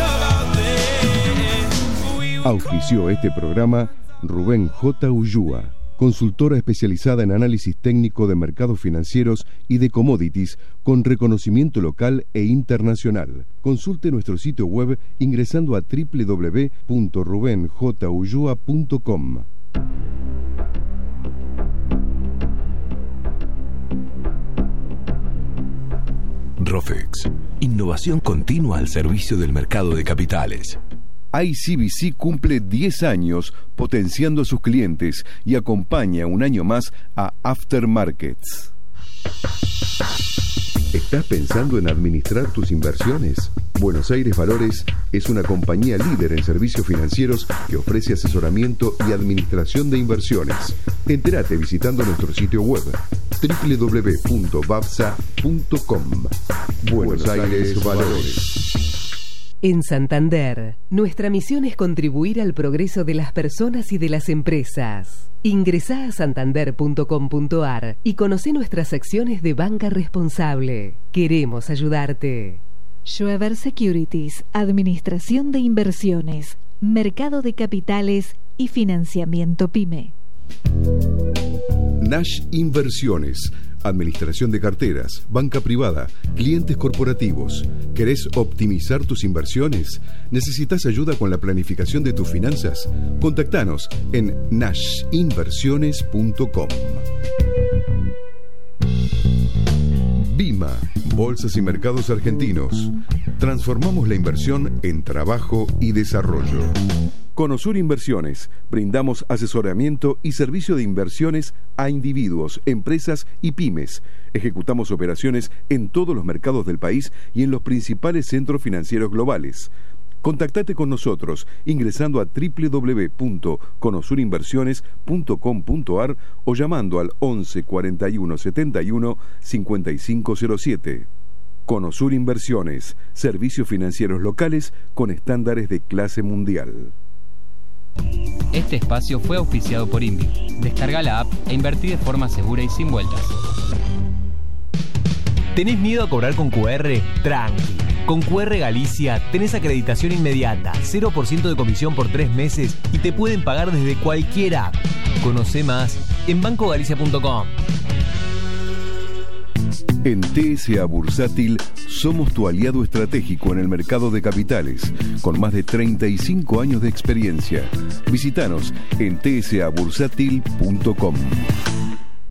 K: about this?
A: Auspició este programa Rubén J. Ullúa, consultora especializada en análisis técnico de mercados financieros y de commodities con reconocimiento local e internacional. Consulte nuestro sitio web ingresando a doble u doble u doble u punto ruben j ullua punto com.
B: Rofex, innovación continua al servicio del mercado de capitales.
A: I C B C cumple diez años potenciando a sus clientes y acompaña un año más a Aftermarkets. ¿Estás pensando en administrar tus inversiones? Buenos Aires Valores es una compañía líder en servicios financieros que ofrece asesoramiento y administración de inversiones. Entérate visitando nuestro sitio web doble u doble u doble u punto bapsa punto com. Buenos Aires Valores.
C: En Santander, nuestra misión es contribuir al progreso de las personas y de las empresas. Ingresá a santander punto com punto ar y conoce nuestras acciones de banca responsable. Queremos ayudarte.
D: Schweber Securities, Administración de Inversiones, Mercado de Capitales y Financiamiento PYME.
A: Nash Inversiones, administración de carteras, banca privada, clientes corporativos. ¿Querés optimizar tus inversiones? ¿Necesitas ayuda con la planificación de tus finanzas? Contactanos en nash inversiones punto com. Bima, Bolsas y Mercados Argentinos. Transformamos la inversión en trabajo y desarrollo. Conosur Inversiones, brindamos asesoramiento y servicio de inversiones a individuos, empresas y pymes. Ejecutamos operaciones en todos los mercados del país y en los principales centros financieros globales. Contactate con nosotros ingresando a doble u doble u doble u punto conosur inversiones punto com punto ar o llamando al once cuarenta y uno setenta y uno cincuenta y cinco cero siete. Conosur Inversiones, servicios financieros locales con estándares de clase mundial.
E: Este espacio fue auspiciado por Invi. Descarga la app e invertí de forma segura y sin vueltas.
F: ¿Tenés miedo a cobrar con Q R? Tranqui. Con Q R Galicia tenés acreditación inmediata, cero por ciento de comisión por tres meses y te pueden pagar desde cualquier app. Conoce más en banco galicia punto com.
A: En T S A Bursátil somos tu aliado estratégico en el mercado de capitales, con más de treinta y cinco años de experiencia. Visítanos en t s a bursátil punto com.